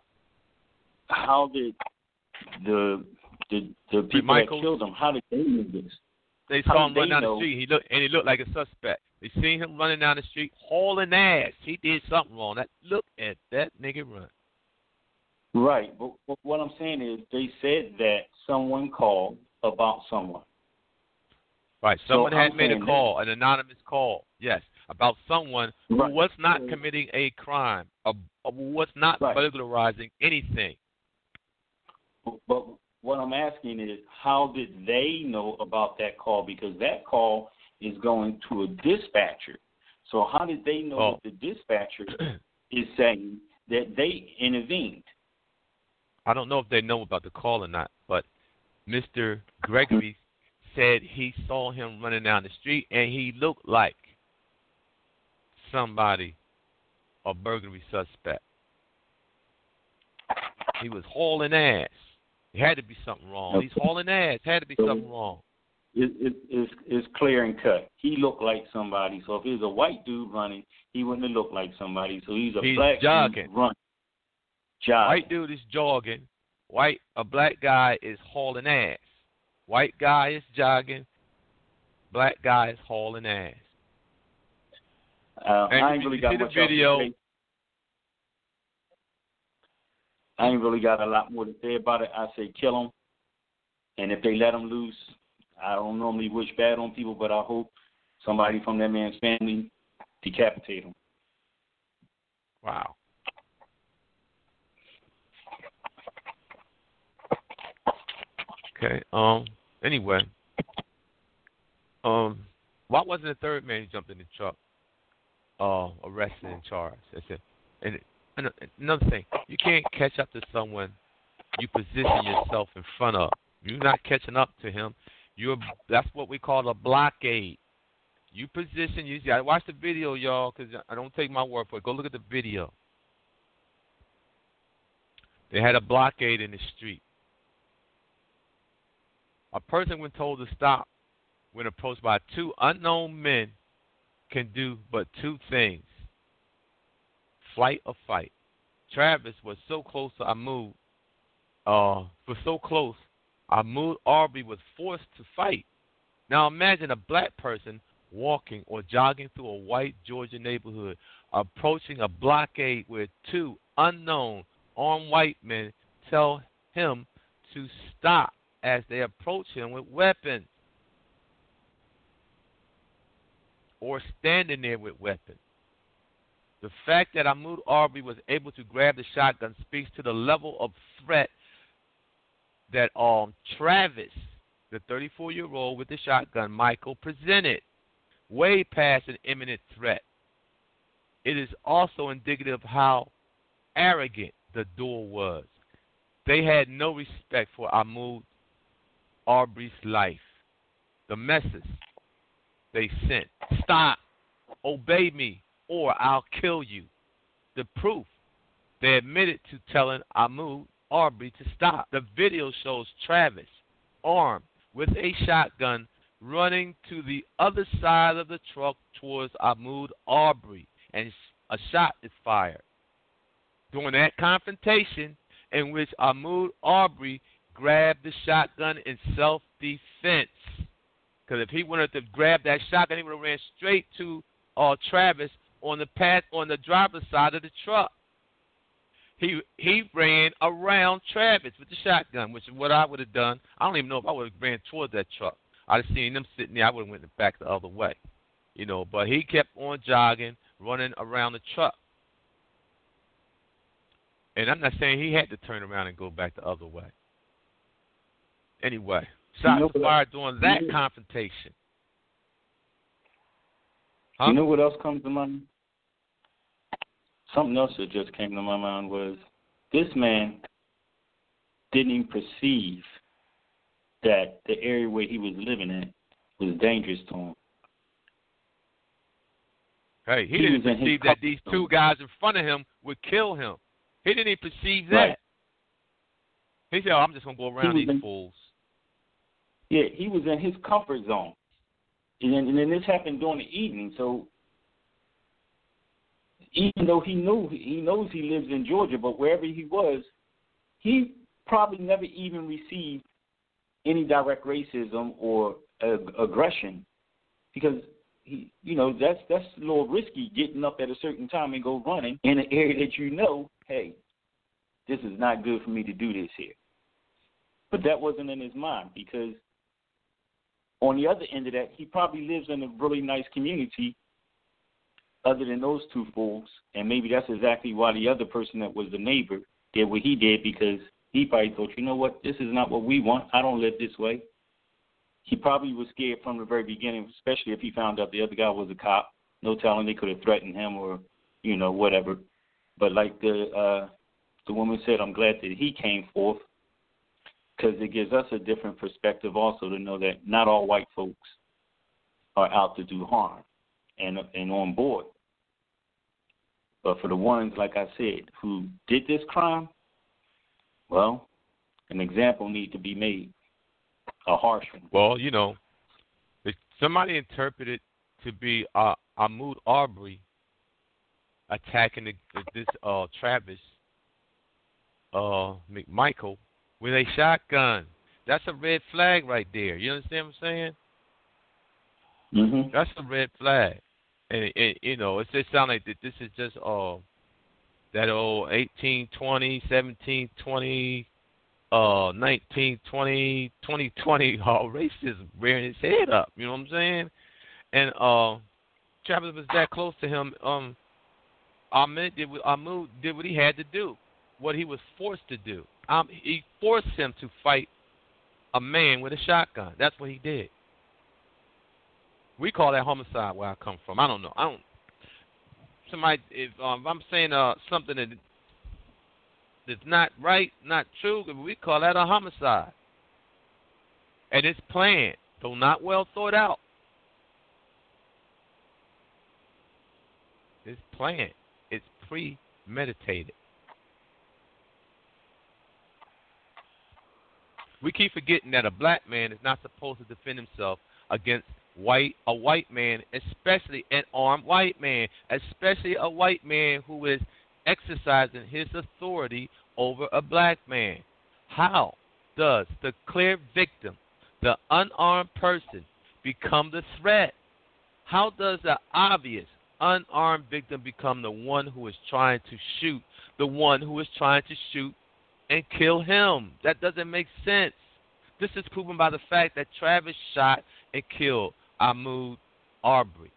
How did the people that killed him, how did they know this? They saw him run down the street. He looked like a suspect. They seen him running down the street, hauling ass. He did something wrong. Look at that nigga run. Right, but what I'm saying is they said that someone called about someone. Right, someone had made a call, an anonymous call, yes, about someone who was not committing a crime, who was not burglarizing anything. But what I'm asking is, how did they know about that call? Because that call is going to a dispatcher. So how did they know that the dispatcher is saying that they intervened? I don't know if they know about the call or not, but Mr. Gregory said he saw him running down the street and he looked like somebody, a burglary suspect. He was hauling ass. There had to be something wrong. He's hauling ass. Had to be something wrong. It's clear and cut. He looked like somebody. So if he was a white dude running, he wouldn't have looked like somebody. So he's black jogging. Dude running. White dude is jogging. A black guy is hauling ass. White guy is jogging. Black guy is hauling ass. I ain't really got much video. I ain't really got a lot more to say about it. I say kill them, and if they let them loose, I don't normally wish bad on people, but I hope somebody from that man's family decapitate him. Wow. Okay. Anyway. Why wasn't the third man who jumped in the truck arrested and charged. That's it. And another thing, you can't catch up to someone you position yourself in front of. You're not catching up to him. That's what we call a blockade. You position. You got to watch the video, y'all, because I don't take my word for it. Go look at the video. They had a blockade in the street. A person when told to stop when approached by two unknown men can do but two things: flight or fight. Travis was so close to Ahmaud. Ahmaud Arbery was forced to fight. Now imagine a black person walking or jogging through a white Georgia neighborhood, approaching a blockade where two unknown armed white men tell him to stop as they approach him with weapons, or standing there with weapons. The fact that Ahmaud Arbery was able to grab the shotgun speaks to the level of threat that Travis, the 34-year-old with the shotgun, Michael, presented, way past an imminent threat. It is also indicative of how arrogant the duo was. They had no respect for Ahmaud Arbery's life. The message they sent: stop, obey me, or I'll kill you. The proof: they admitted to telling Ahmaud Arbery to stop. The video shows Travis, armed with a shotgun, running to the other side of the truck towards Ahmaud Arbery, and a shot is fired. During that confrontation, in which Ahmaud Arbery grabbed the shotgun in self-defense, because if he wanted to grab that shotgun, he would have ran straight to Travis on the driver's side of the truck. He ran around Travis with the shotgun, which is what I would have done. I don't even know if I would have ran towards that truck. I'd have seen them sitting there. I would have went back the other way, But he kept on jogging, running around the truck. And I'm not saying he had to turn around and go back the other way. Anyway, shots fired during that confrontation. Huh? You know what else comes to mind? Something else that just came to my mind was this man didn't even perceive that the area where he was living at was dangerous to him. Hey, he didn't perceive that these two guys in front of him would kill him. He didn't even perceive that. Right. He said, I'm just going to go around these fools. Yeah, he was in his comfort zone. And then this happened during the evening. So even though he knows he lives in Georgia, but wherever he was, he probably never even received any direct racism or aggression, because that's a little risky, getting up at a certain time and go running in an area that hey, this is not good for me to do this here. But that wasn't in his mind, because on the other end of that, he probably lives in a really nice community other than those two fools, and maybe that's exactly why the other person that was the neighbor did what he did, because he probably thought, you know what, this is not what we want. I don't live this way. He probably was scared from the very beginning, especially if he found out the other guy was a cop. No telling, they could have threatened him or, whatever. But like the woman said, I'm glad that he came forth, because it gives us a different perspective also to know that not all white folks are out to do harm and on board. But for the ones, like I said, who did this crime, well, an example needs to be made, a harsh one. Well, if somebody interpreted to be Ahmaud Arbery attacking this Travis McMichael with a shotgun. That's a red flag right there. You understand what I'm saying? Mm-hmm. That's a red flag. And it just sounds like that this is just that old 1820, 1720, 1920, 2020 racism rearing its head up. You know what I'm saying? And Travis was that close to him. Ahmaud did what he had to do, what he was forced to do. He forced him to fight a man with a shotgun. That's what he did. We call that homicide where I come from. I don't know. somebody, if I'm saying something that's not right, not true, we call that a homicide. And it's planned, so not well thought out. It's planned. It's premeditated. We keep forgetting that a black man is not supposed to defend himself against a white man, especially an armed white man, especially a white man who is exercising his authority over a black man. How does the clear victim, the unarmed person, become the threat? How does the obvious unarmed victim become the one who is trying to shoot the one who is trying to shoot and kill him? That doesn't make sense. This is proven by the fact that Travis shot and killed Ahmaud Arbery.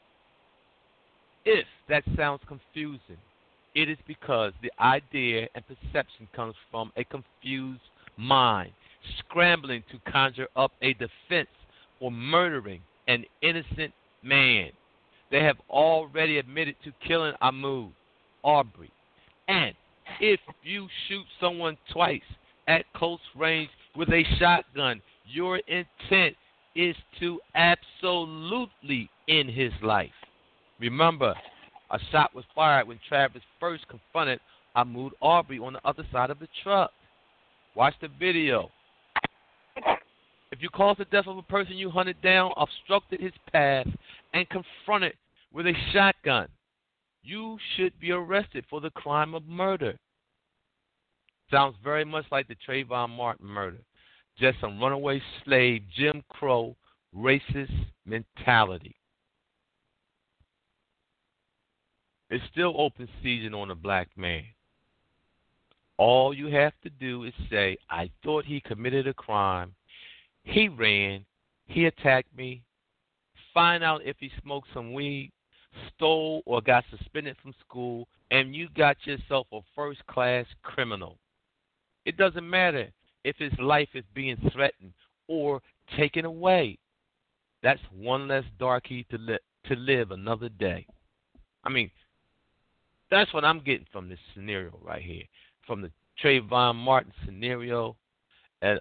If that sounds confusing, it is because the idea and perception comes from a confused mind, scrambling to conjure up a defense for murdering an innocent man. They have already admitted to killing Ahmaud Arbery. And if you shoot someone twice at close range with a shotgun, your intent is to absolutely end his life. Remember, a shot was fired when Travis first confronted Ahmaud Arbery on the other side of the truck. Watch the video. If you caused the death of a person you hunted down, obstructed his path, and confronted with a shotgun, you should be arrested for the crime of murder. Sounds very much like the Trayvon Martin murder. Just some runaway slave, Jim Crow, racist mentality. It's still open season on a black man. All you have to do is say, I thought he committed a crime. He ran. He attacked me. Find out if he smoked some weed, stole, or got suspended from school, and you got yourself a first-class criminal. It doesn't matter if his life is being threatened or taken away. That's one less darky to live another day. I mean, that's what I'm getting from this scenario right here, from the Trayvon Martin scenario, and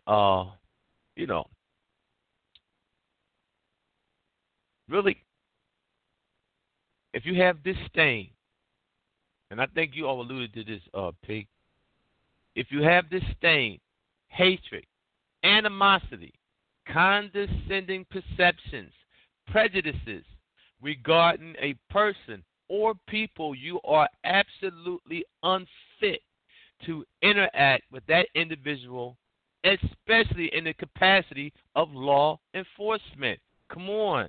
really, if you have disdain, and I think you all alluded to this, Pig. If you have disdain, hatred, animosity, condescending perceptions, prejudices regarding a person or people, you are absolutely unfit to interact with that individual, especially in the capacity of law enforcement. Come on.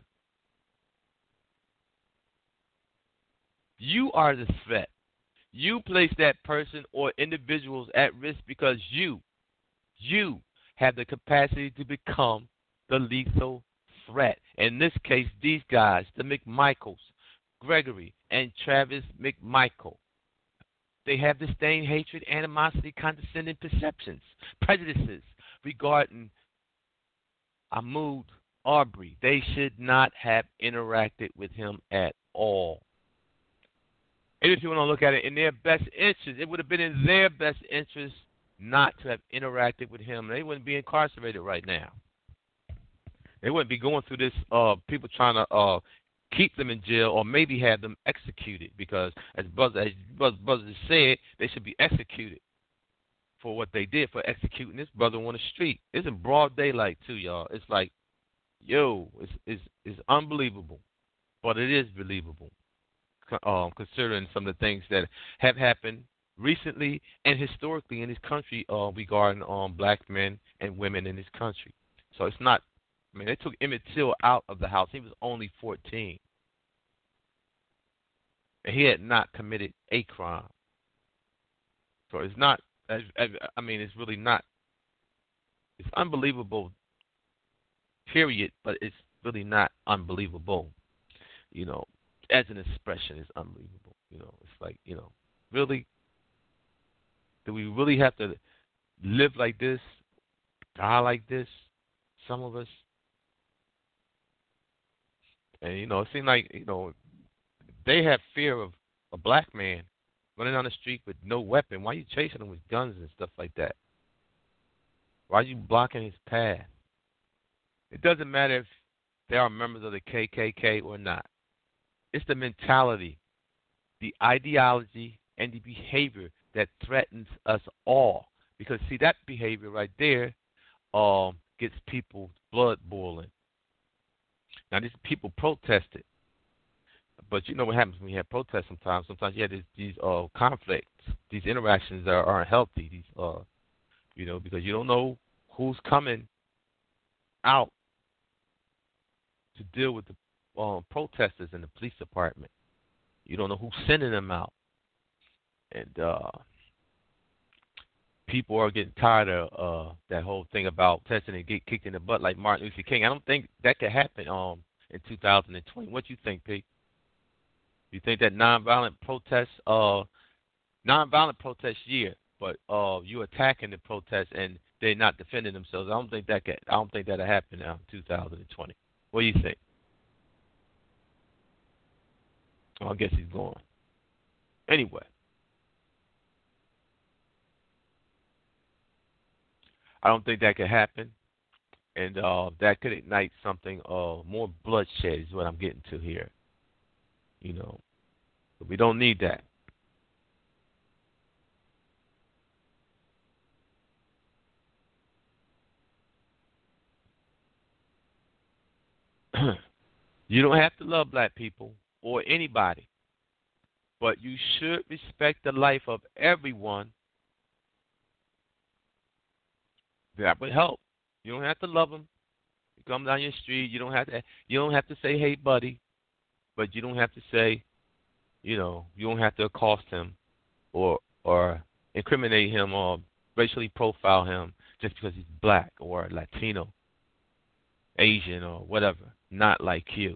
You are the threat. You place that person or individuals at risk because you have the capacity to become the lethal threat. In this case, these guys, the McMichaels, Gregory and Travis McMichael, they have disdain, hatred, animosity, condescending perceptions, prejudices regarding Ahmaud Arbery. They should not have interacted with him at all. And if you want to look at it in their best interest, it would have been in their best interest not to have interacted with him. They wouldn't be incarcerated right now. They wouldn't be going through this, people trying to keep them in jail or maybe have them executed, because as brothers said, they should be executed for what they did, for executing this brother on the street. It's in broad daylight too, y'all. It's like, it's unbelievable, but it is believable. Considering some of the things that have happened recently and historically in this country regarding black men and women in this country. So it's not, they took Emmett Till out of the house. He was only 14. And he had not committed a crime. So it's not, it's really not, it's unbelievable, period, but it's really not unbelievable, as an expression. Is unbelievable. It's like, really? Do we really have to live like this, die like this, some of us? And, it seems like, they have fear of a black man running down the street with no weapon, why are you chasing him with guns and stuff like that? Why are you blocking his path? It doesn't matter if they are members of the KKK or not. It's the mentality, the ideology, and the behavior that threatens us all. Because, see, that behavior right there gets people's blood boiling. Now, these people protested. But you know what happens when you have protests sometimes? Sometimes you have these conflicts. These interactions aren't healthy. Because you don't know who's coming out to deal with the protesters in the police department. You don't know who's sending them out. And people are getting tired of that whole thing about testing and get kicked in the butt like Martin Luther King. I don't think that could happen in 2020. What do you think, Pete? You think that nonviolent protest year, but you attacking the protest and they're not defending themselves? I don't think that'll happen now in 2020. What do you think? Oh, I guess he's gone. Anyway, I don't think that could happen, and that could ignite something more bloodshed is what I'm getting to here. But we don't need that. You don't have to love black people or anybody, but you should respect the life of everyone. That would help. You don't have to love them. You come down your street, you don't have to say, "Hey, buddy," but you don't have to say, you don't have to accost him or incriminate him or racially profile him just because he's black or Latino, Asian, or whatever, not like you.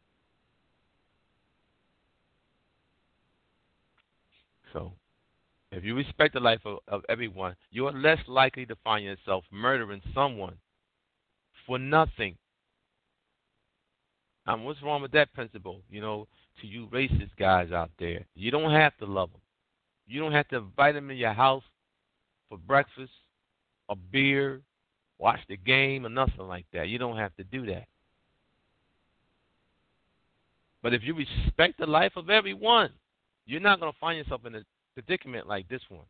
So, if you respect the life of everyone, you are less likely to find yourself murdering someone for nothing. What's wrong with that principle? To you racist guys out there, you don't have to love them. You don't have to invite them in your house for breakfast, a beer, watch the game, or nothing like that. You don't have to do that. But if you respect the life of everyone, you're not going to find yourself in a predicament like this one.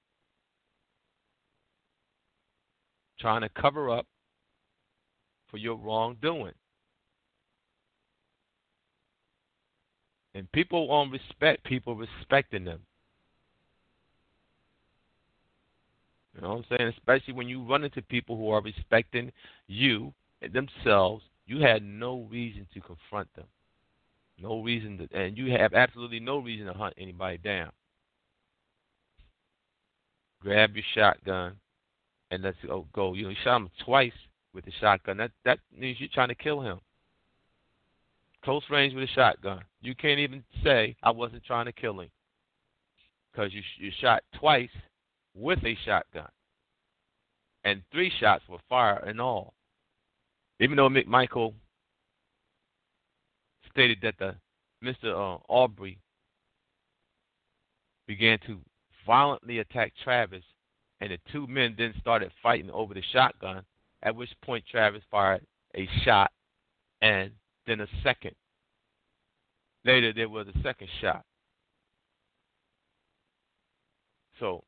Trying to cover up for your wrongdoing. And people respect people respecting them. You know what I'm saying? Especially when you run into people who are respecting you and themselves, you had no reason to confront them. No reason to, and you have absolutely no reason to hunt anybody down. Grab your shotgun and let's go. You shot him twice with the shotgun. That means you're trying to kill him. Close range with a shotgun. You can't even say I wasn't trying to kill him because you shot twice with a shotgun, and 3 shots were fired in all. Even though McMichael stated that Mr. Aubrey began to violently attack Travis, and the 2 men then started fighting over the shotgun, at which point Travis fired a shot and then a second. Later, there was a second shot. So,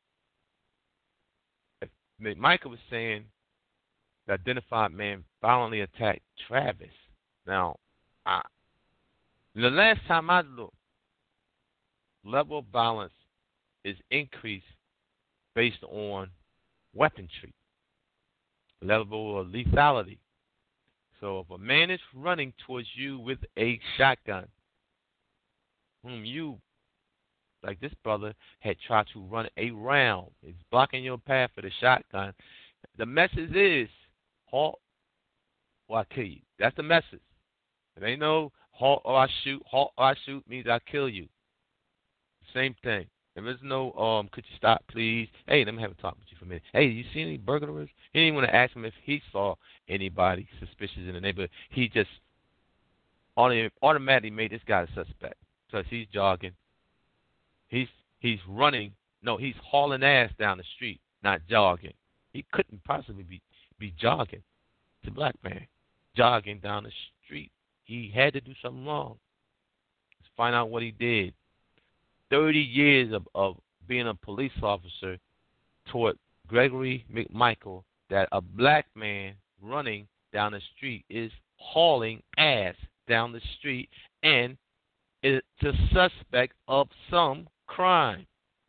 Michael was saying the identified man violently attacked Travis. Now, the last time I looked, level of violence is increased based on weaponry, level of lethality. So if a man is running towards you with a shotgun, whom you, like this brother, had tried to run a round, is blocking your path for the shotgun, the message is, halt or I kill you. That's the message. It ain't no halt or I shoot. Halt or I shoot means I kill you. Same thing. There is no, could you stop, please? Hey, let me have a talk with you for a minute. Hey, you see any burglars? He didn't want to ask him if he saw anybody suspicious in the neighborhood. He just automatically made this guy a suspect because he's jogging. He's running. No, he's hauling ass down the street, not jogging. He couldn't possibly be jogging. It's a black man jogging down the street. He had to do something wrong. Let's find out what he did. 30 years of being a police officer taught Gregory McMichael that a black man running down the street is hauling ass down the street and is a suspect of some crime.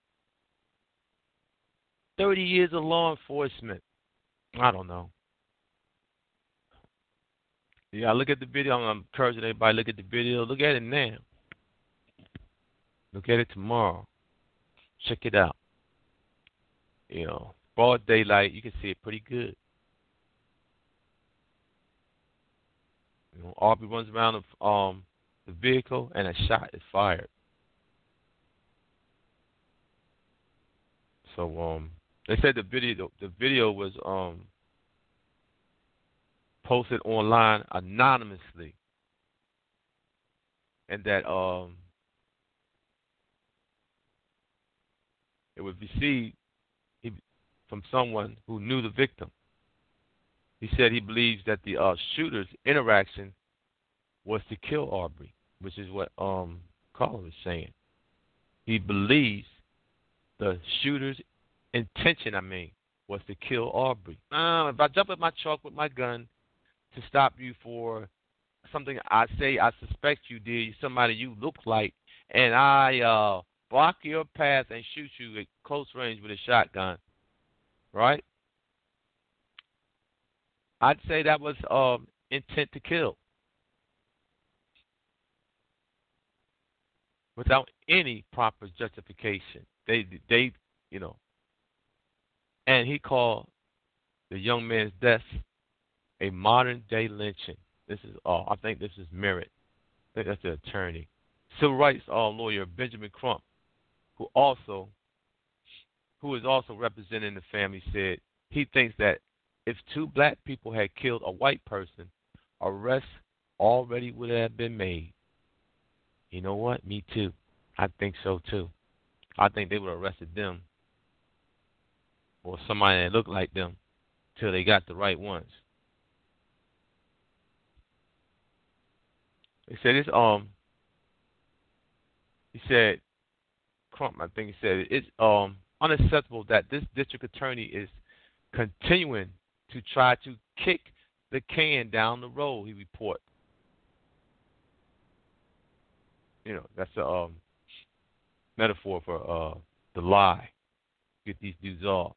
30 years of law enforcement. I don't know. Yeah, look at the video. I'm encouraging everybody, look at the video. Look at it now. Look at it tomorrow. Check it out. You know, broad daylight, you can see it pretty good. You know, Aubrey runs around the vehicle and a shot is fired. So they said the video was posted online anonymously, and that it was received from someone who knew the victim. He said he believes that the shooter's interaction was to kill Aubrey, which is what Carla was saying. He believes the shooter's intention, was to kill Aubrey. If I jump at my truck with my gun to stop you for something I suspect you did, somebody you look like, and I block your path and shoot you at close range with a shotgun, right? I'd say that was intent to kill, without any proper justification. They you know, and he called the young man's death a modern day lynching. This is I think this is Merritt. I think that's the attorney. Civil rights lawyer Benjamin Crump, who is also representing the family, said he thinks that if two black people had killed a white person, arrests already would have been made. You know what? Me too. I think so too. I think they would have arrested them or somebody that looked like them till they got the right ones. They said it's he said Crump, I think he said it's unacceptable that this district attorney is continuing to try to kick the can down the road, he reported. You know, that's a metaphor for the lie. Get these dudes off.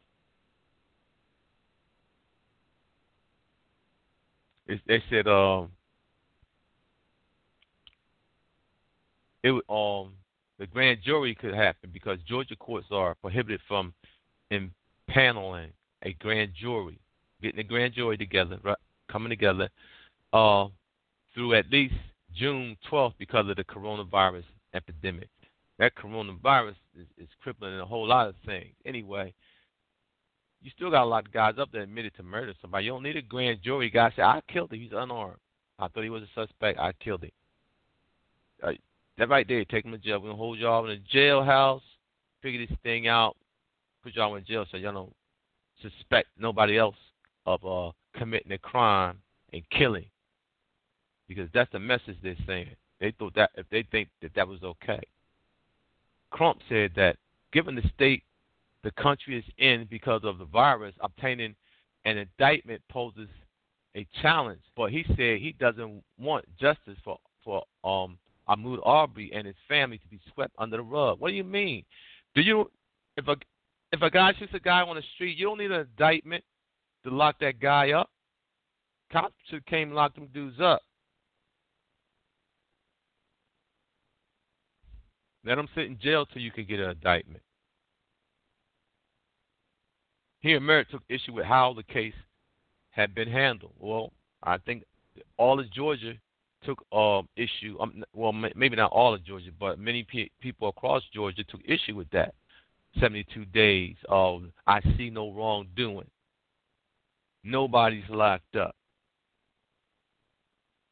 They said the grand jury could happen because Georgia courts are prohibited from impaneling a grand jury, getting a grand jury together, right, coming together through at least June 12th because of the coronavirus epidemic. That coronavirus is crippling a whole lot of things. Anyway, you still got a lot of guys up there admitted to murder somebody. You don't need a grand jury. Guy say, I killed him. He's unarmed. I thought he was a suspect. I killed him. That right there, take him to jail. We're going to hold y'all in a jailhouse, figure this thing out, put y'all in jail so y'all don't suspect nobody else of committing a crime and killing. Because that's the message they're saying. They thought that if they think that was okay. Crump said that given the state the country is in because of the virus, obtaining an indictment poses a challenge. But he said he doesn't want justice for Ahmaud Arbery and his family to be swept under the rug. What do you mean? If a guy shoots a guy on the street, you don't need an indictment to lock that guy up. Cops should have came and locked them dudes up. Let them sit in jail till you can get an indictment. Here, Merritt took issue with how the case had been handled. Well, I think all of Georgia took issue. Well, maybe not all of Georgia, but many people across Georgia took issue with that. 72 days of I see no wrongdoing. Nobody's locked up.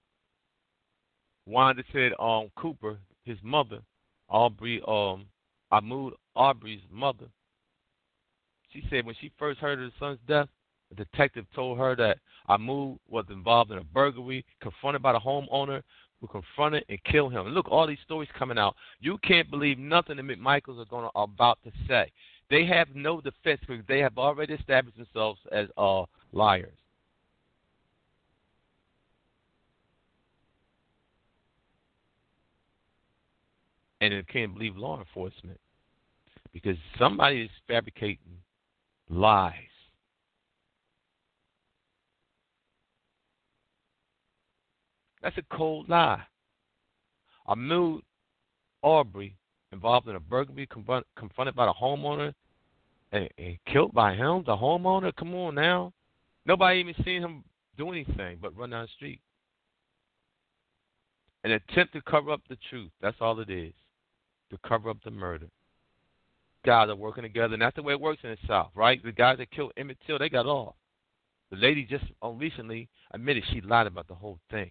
Wanda said Cooper, his mother, Aubrey Ahmaud Arbery's mother. She said when she first heard of the son's death, the detective told her that Ahmaud was involved in a burglary, confronted by the homeowner who confronted and killed him. And look, all these stories coming out. You can't believe nothing the McMichaels are about to say. They have no defense because they have already established themselves as liars. And they can't believe law enforcement because somebody is fabricating lies. That's a cold lie. Ahmaud Arbery involved in a burglary, confronted by the homeowner and killed by him, the homeowner. Come on now. Nobody even seen him do anything but run down the street. An attempt to cover up the truth. That's all it is. To cover up the murder. Guys are working together, and that's the way it works in the South, right? The guys that killed Emmett Till, they got off. The lady just recently admitted she lied about the whole thing.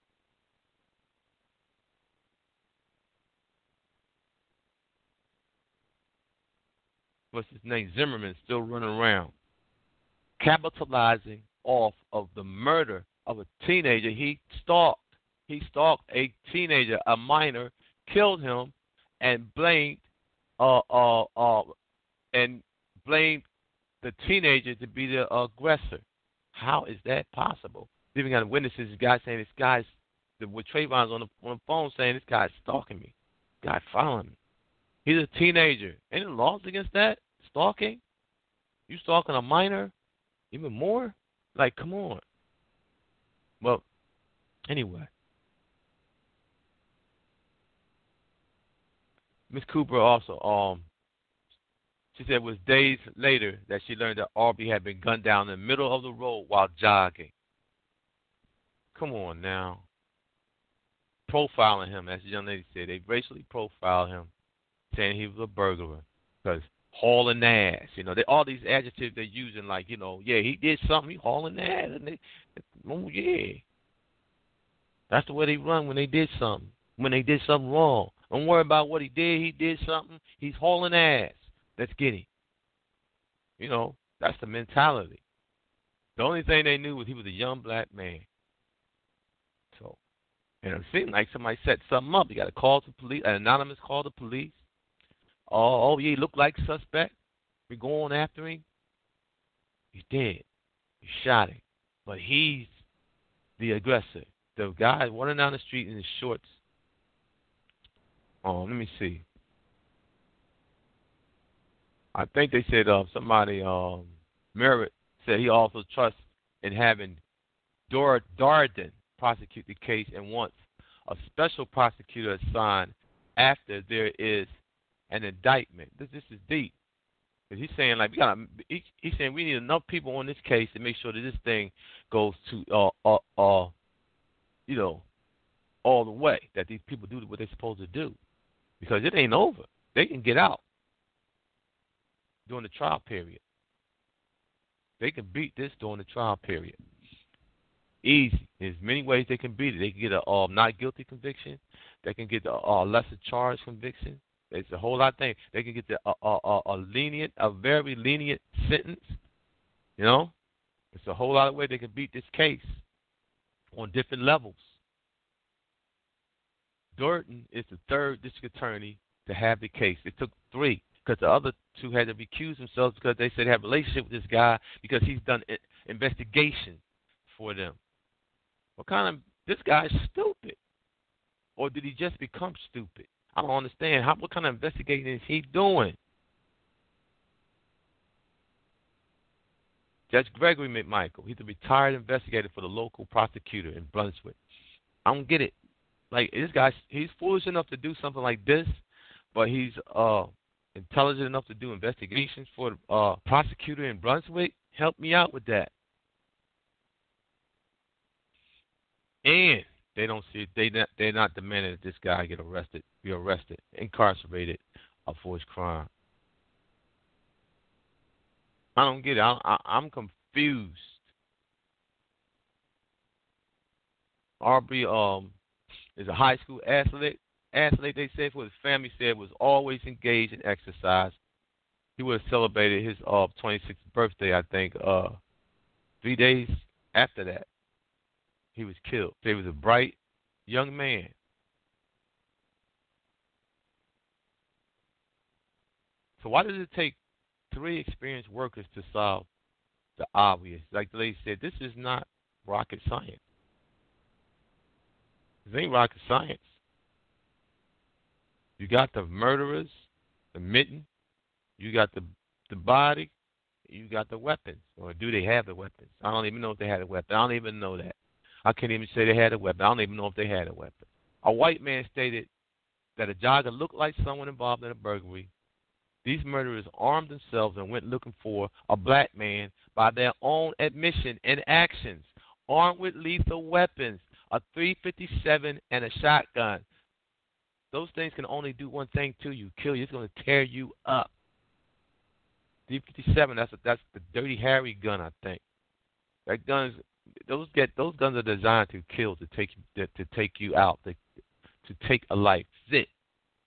What's his name? Zimmerman still running around, capitalizing off of the murder of a teenager he stalked. He stalked a teenager, a minor, killed him, and blamed the teenager to be the aggressor. How is that possible? Even got witnesses. This guy saying this guy's with Trayvon's on the phone saying this guy's stalking me. This guy following me. He's a teenager. Any laws against that? Stalking? You stalking a minor? Even more? Like, come on. Well, anyway. Miss Cooper also, she said it was days later that she learned that Arbery had been gunned down in the middle of the road while jogging. Come on now. Profiling him, as the young lady said. They racially profiled him, saying he was a burglar. Because hauling ass, all these adjectives they're using, like, yeah, he did something, he hauling ass. And oh, yeah. That's the way they run when they did something. When they did something wrong. Don't worry about what he did something, he's hauling ass. Let's get him. That's the mentality. The only thing they knew was he was a young black man. So, and it seemed like somebody set something up. You got a call to police, an anonymous call to police. Oh, yeah, he looked like a suspect. We're going after him. He's dead. You shot him. But he's the aggressor. The guy running down the street in his shorts. Let me see. I think they said somebody, Merritt, said he also trusts in having Darden prosecute the case and wants a special prosecutor assigned after there is an indictment. This is deep. He's saying he's saying we need enough people on this case to make sure that this thing goes to all the way, that these people do what they're supposed to do. Because it ain't over. They can get out during the trial period. They can beat this during the trial period. Easy. There's many ways they can beat it. They can get a not guilty conviction. They can get a lesser charge conviction. There's a whole lot of things. They can get a very lenient sentence. It's a whole lot of ways they can beat this case on different levels. Durden is the third district attorney to have the case. It took 3 because the other 2 had to recuse themselves because they said they have a relationship with this guy because he's done investigation for them. This guy's stupid. Or did he just become stupid? I don't understand. What kind of investigation is he doing? Judge Gregory McMichael, he's a retired investigator for the local prosecutor in Brunswick. I don't get it. Like, this guy, he's foolish enough to do something like this, but he's intelligent enough to do investigations for the prosecutor in Brunswick. Help me out with that. And they don't see it. They're not demanding that this guy be arrested, incarcerated for his crime. I don't get it. I'm confused. Arbery is a high school athlete. athlete, they said, for his family, said was always engaged in exercise. He would have celebrated his 26th birthday, I think, 3 days after that. He was killed. He was a bright young man. So why does it take 3 experienced workers to solve the obvious? Like the lady said, this is not rocket science. This ain't rocket science. You got the murderers, the mitten, you got the body, you got the weapons. Or do they have the weapons? I don't even know if they had a weapon. I don't even know that. I can't even say they had a weapon. I don't even know if they had a weapon. A white man stated that a jogger looked like someone involved in a burglary. These murderers armed themselves and went looking for a black man by their own admission and actions, armed with lethal weapons, a .357 and a shotgun. Those things can only do one thing to you, kill you. It's going to tear you up. .357, that's the Dirty Harry gun, I think. That those guns are designed to kill, to take you out, to take a life. That's it.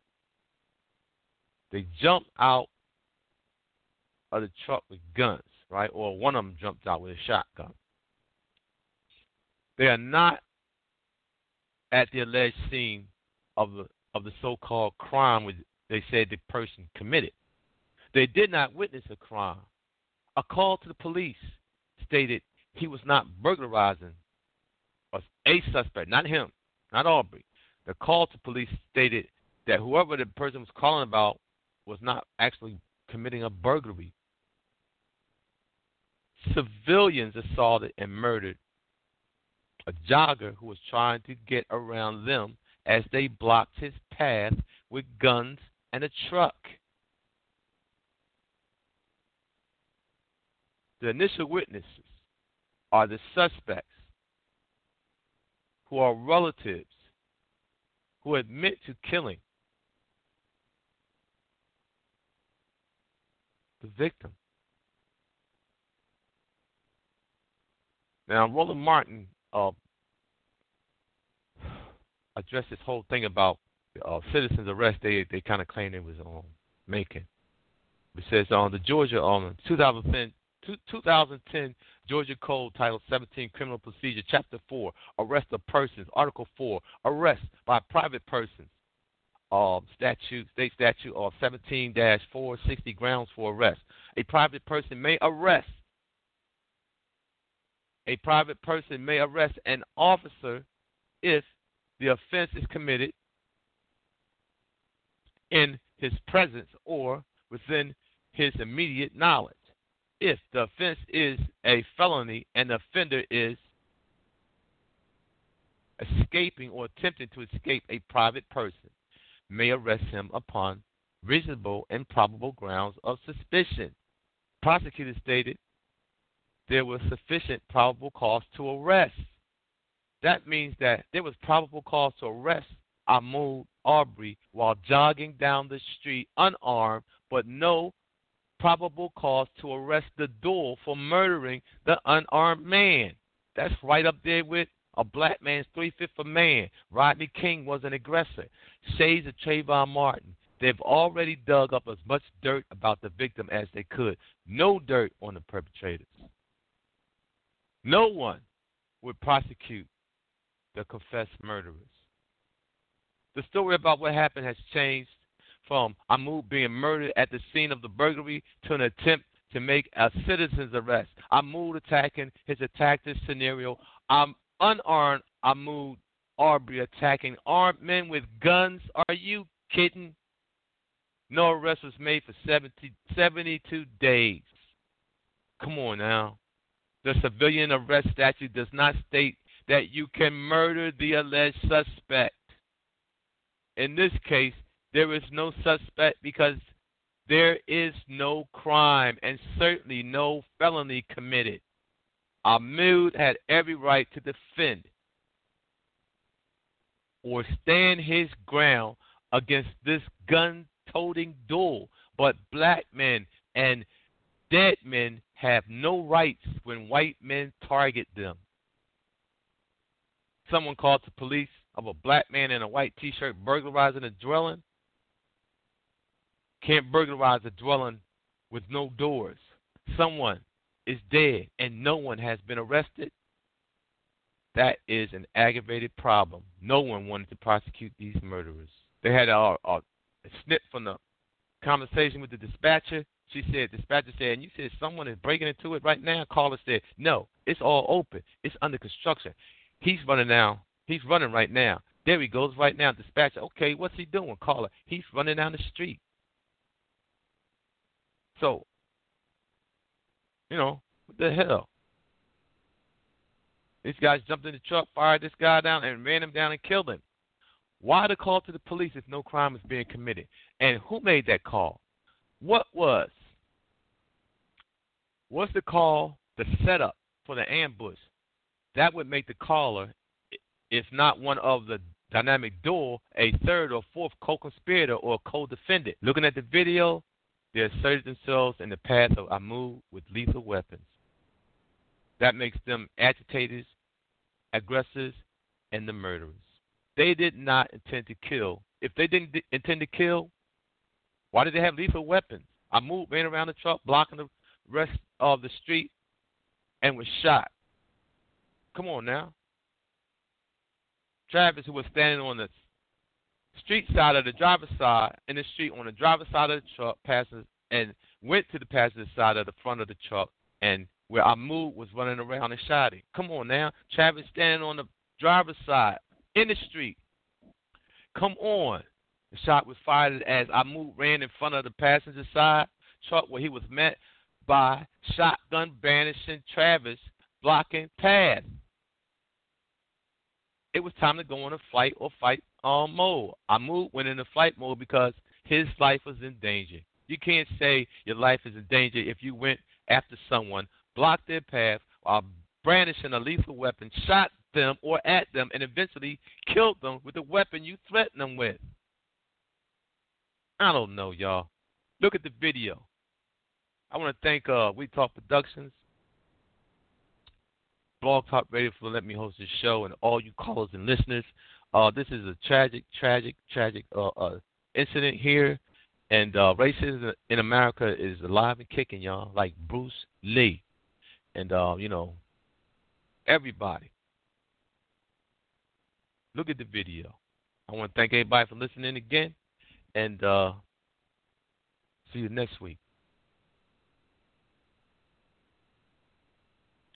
They jump out of the truck with guns, right? Or one of them jumped out with a shotgun. They are not at the alleged scene of the so-called crime which they said the person committed. They did not witness a crime. A call to the police stated he was not burglarizing a suspect, not him, not Aubrey. The call to police stated that whoever the person was calling about was not actually committing a burglary. Civilians assaulted and murdered a jogger who was trying to get around them as they blocked his path with guns and a truck. The initial witnesses are the suspects, who are relatives, who admit to killing the victim. Now, Roland Martin addressed this whole thing about citizens' arrest. They kind of claimed it was Macon. It says on the Georgia 2010 Georgia Code Title 17 Criminal Procedure Chapter 4 Arrest of Persons Article 4 Arrest by private persons. State statute 17-460 grounds for arrest. A private person may arrest an officer if the offense is committed in his presence or within his immediate knowledge. If the offense is a felony and the offender is escaping or attempting to escape, a private person may arrest him upon reasonable and probable grounds of suspicion. Prosecutor stated there was sufficient probable cause to arrest. That means that there was probable cause to arrest Ahmaud Arbery while jogging down the street unarmed, but no probable cause to arrest the duel for murdering the unarmed man. That's right up there with a black man's 3/5 of a man. Rodney King was an aggressor. Shades of Trayvon Martin. They've already dug up as much dirt about the victim as they could. No dirt on the perpetrators. No one would prosecute the confessed murderers. The story about what happened has changed from Ahmaud being murdered at the scene of the burglary to an attempt to make a citizen's arrest. Ahmaud attacking his attacker scenario. Unarmed Ahmaud Arbery attacking armed men with guns. Are you kidding? No arrest was made for 72 days. Come on now. The civilian arrest statute does not state that you can murder the alleged suspect. In this case, there is no suspect because there is no crime and certainly no felony committed. Ahmaud had every right to defend or stand his ground against this gun-toting duel, but black men and dead men have no rights when white men target them. Someone called the police of a black man in a white T-shirt burglarizing a dwelling can't burglarize a dwelling with no doors. Someone is dead and no one has been arrested. That is an aggravated problem. No one wanted to prosecute these murderers. They had a snip from the conversation with the dispatcher. Dispatcher said, and you said someone is breaking into it right now? Caller said, no, it's all open. It's under construction. He's running now. He's running right now. There he goes right now. Dispatcher, okay, what's he doing? Caller, he's running down the street. So, what the hell? These guys jumped in the truck, fired this guy down, and ran him down and killed him. Why the call to the police if no crime is being committed? And who made that call? What's the call, the setup for the ambush? That would make the caller, if not one of the dynamic duo, a third or fourth co-conspirator or co-defendant. Looking at the video, they asserted themselves in the path of Ahmaud with lethal weapons. That makes them agitators, aggressors, and the murderers. They did not intend to kill. If they didn't intend to kill, why did they have lethal weapons? Ahmaud ran around the truck, blocking the rest of the street, and was shot. Come on now. Travis, who was standing on the street side of the driver's side, in the street on the driver's side of the truck, passes and went to the passenger side of the front of the truck, and where Ahmaud was running around and shot him. Come on now. Travis standing on the driver's side in the street. Come on. The shot was fired as Ahmaud ran in front of the passenger side truck where he was met by shotgun brandishing Travis, blocking path. It was time to go on a flight or fight mode. Ahmaud went into flight mode because his life was in danger. You can't say your life is in danger if you went after someone, blocked their path while brandishing a lethal weapon, shot them or at them, and eventually killed them with the weapon you threatened them with. I don't know, y'all. Look at the video. I want to thank We Talk Productions, Blog Talk Radio for letting me host this show, and all you callers and listeners. This is a tragic incident here, and racism in America is alive and kicking, y'all, like Bruce Lee. And, everybody, look at the video. I want to thank everybody for listening again, and see you next week.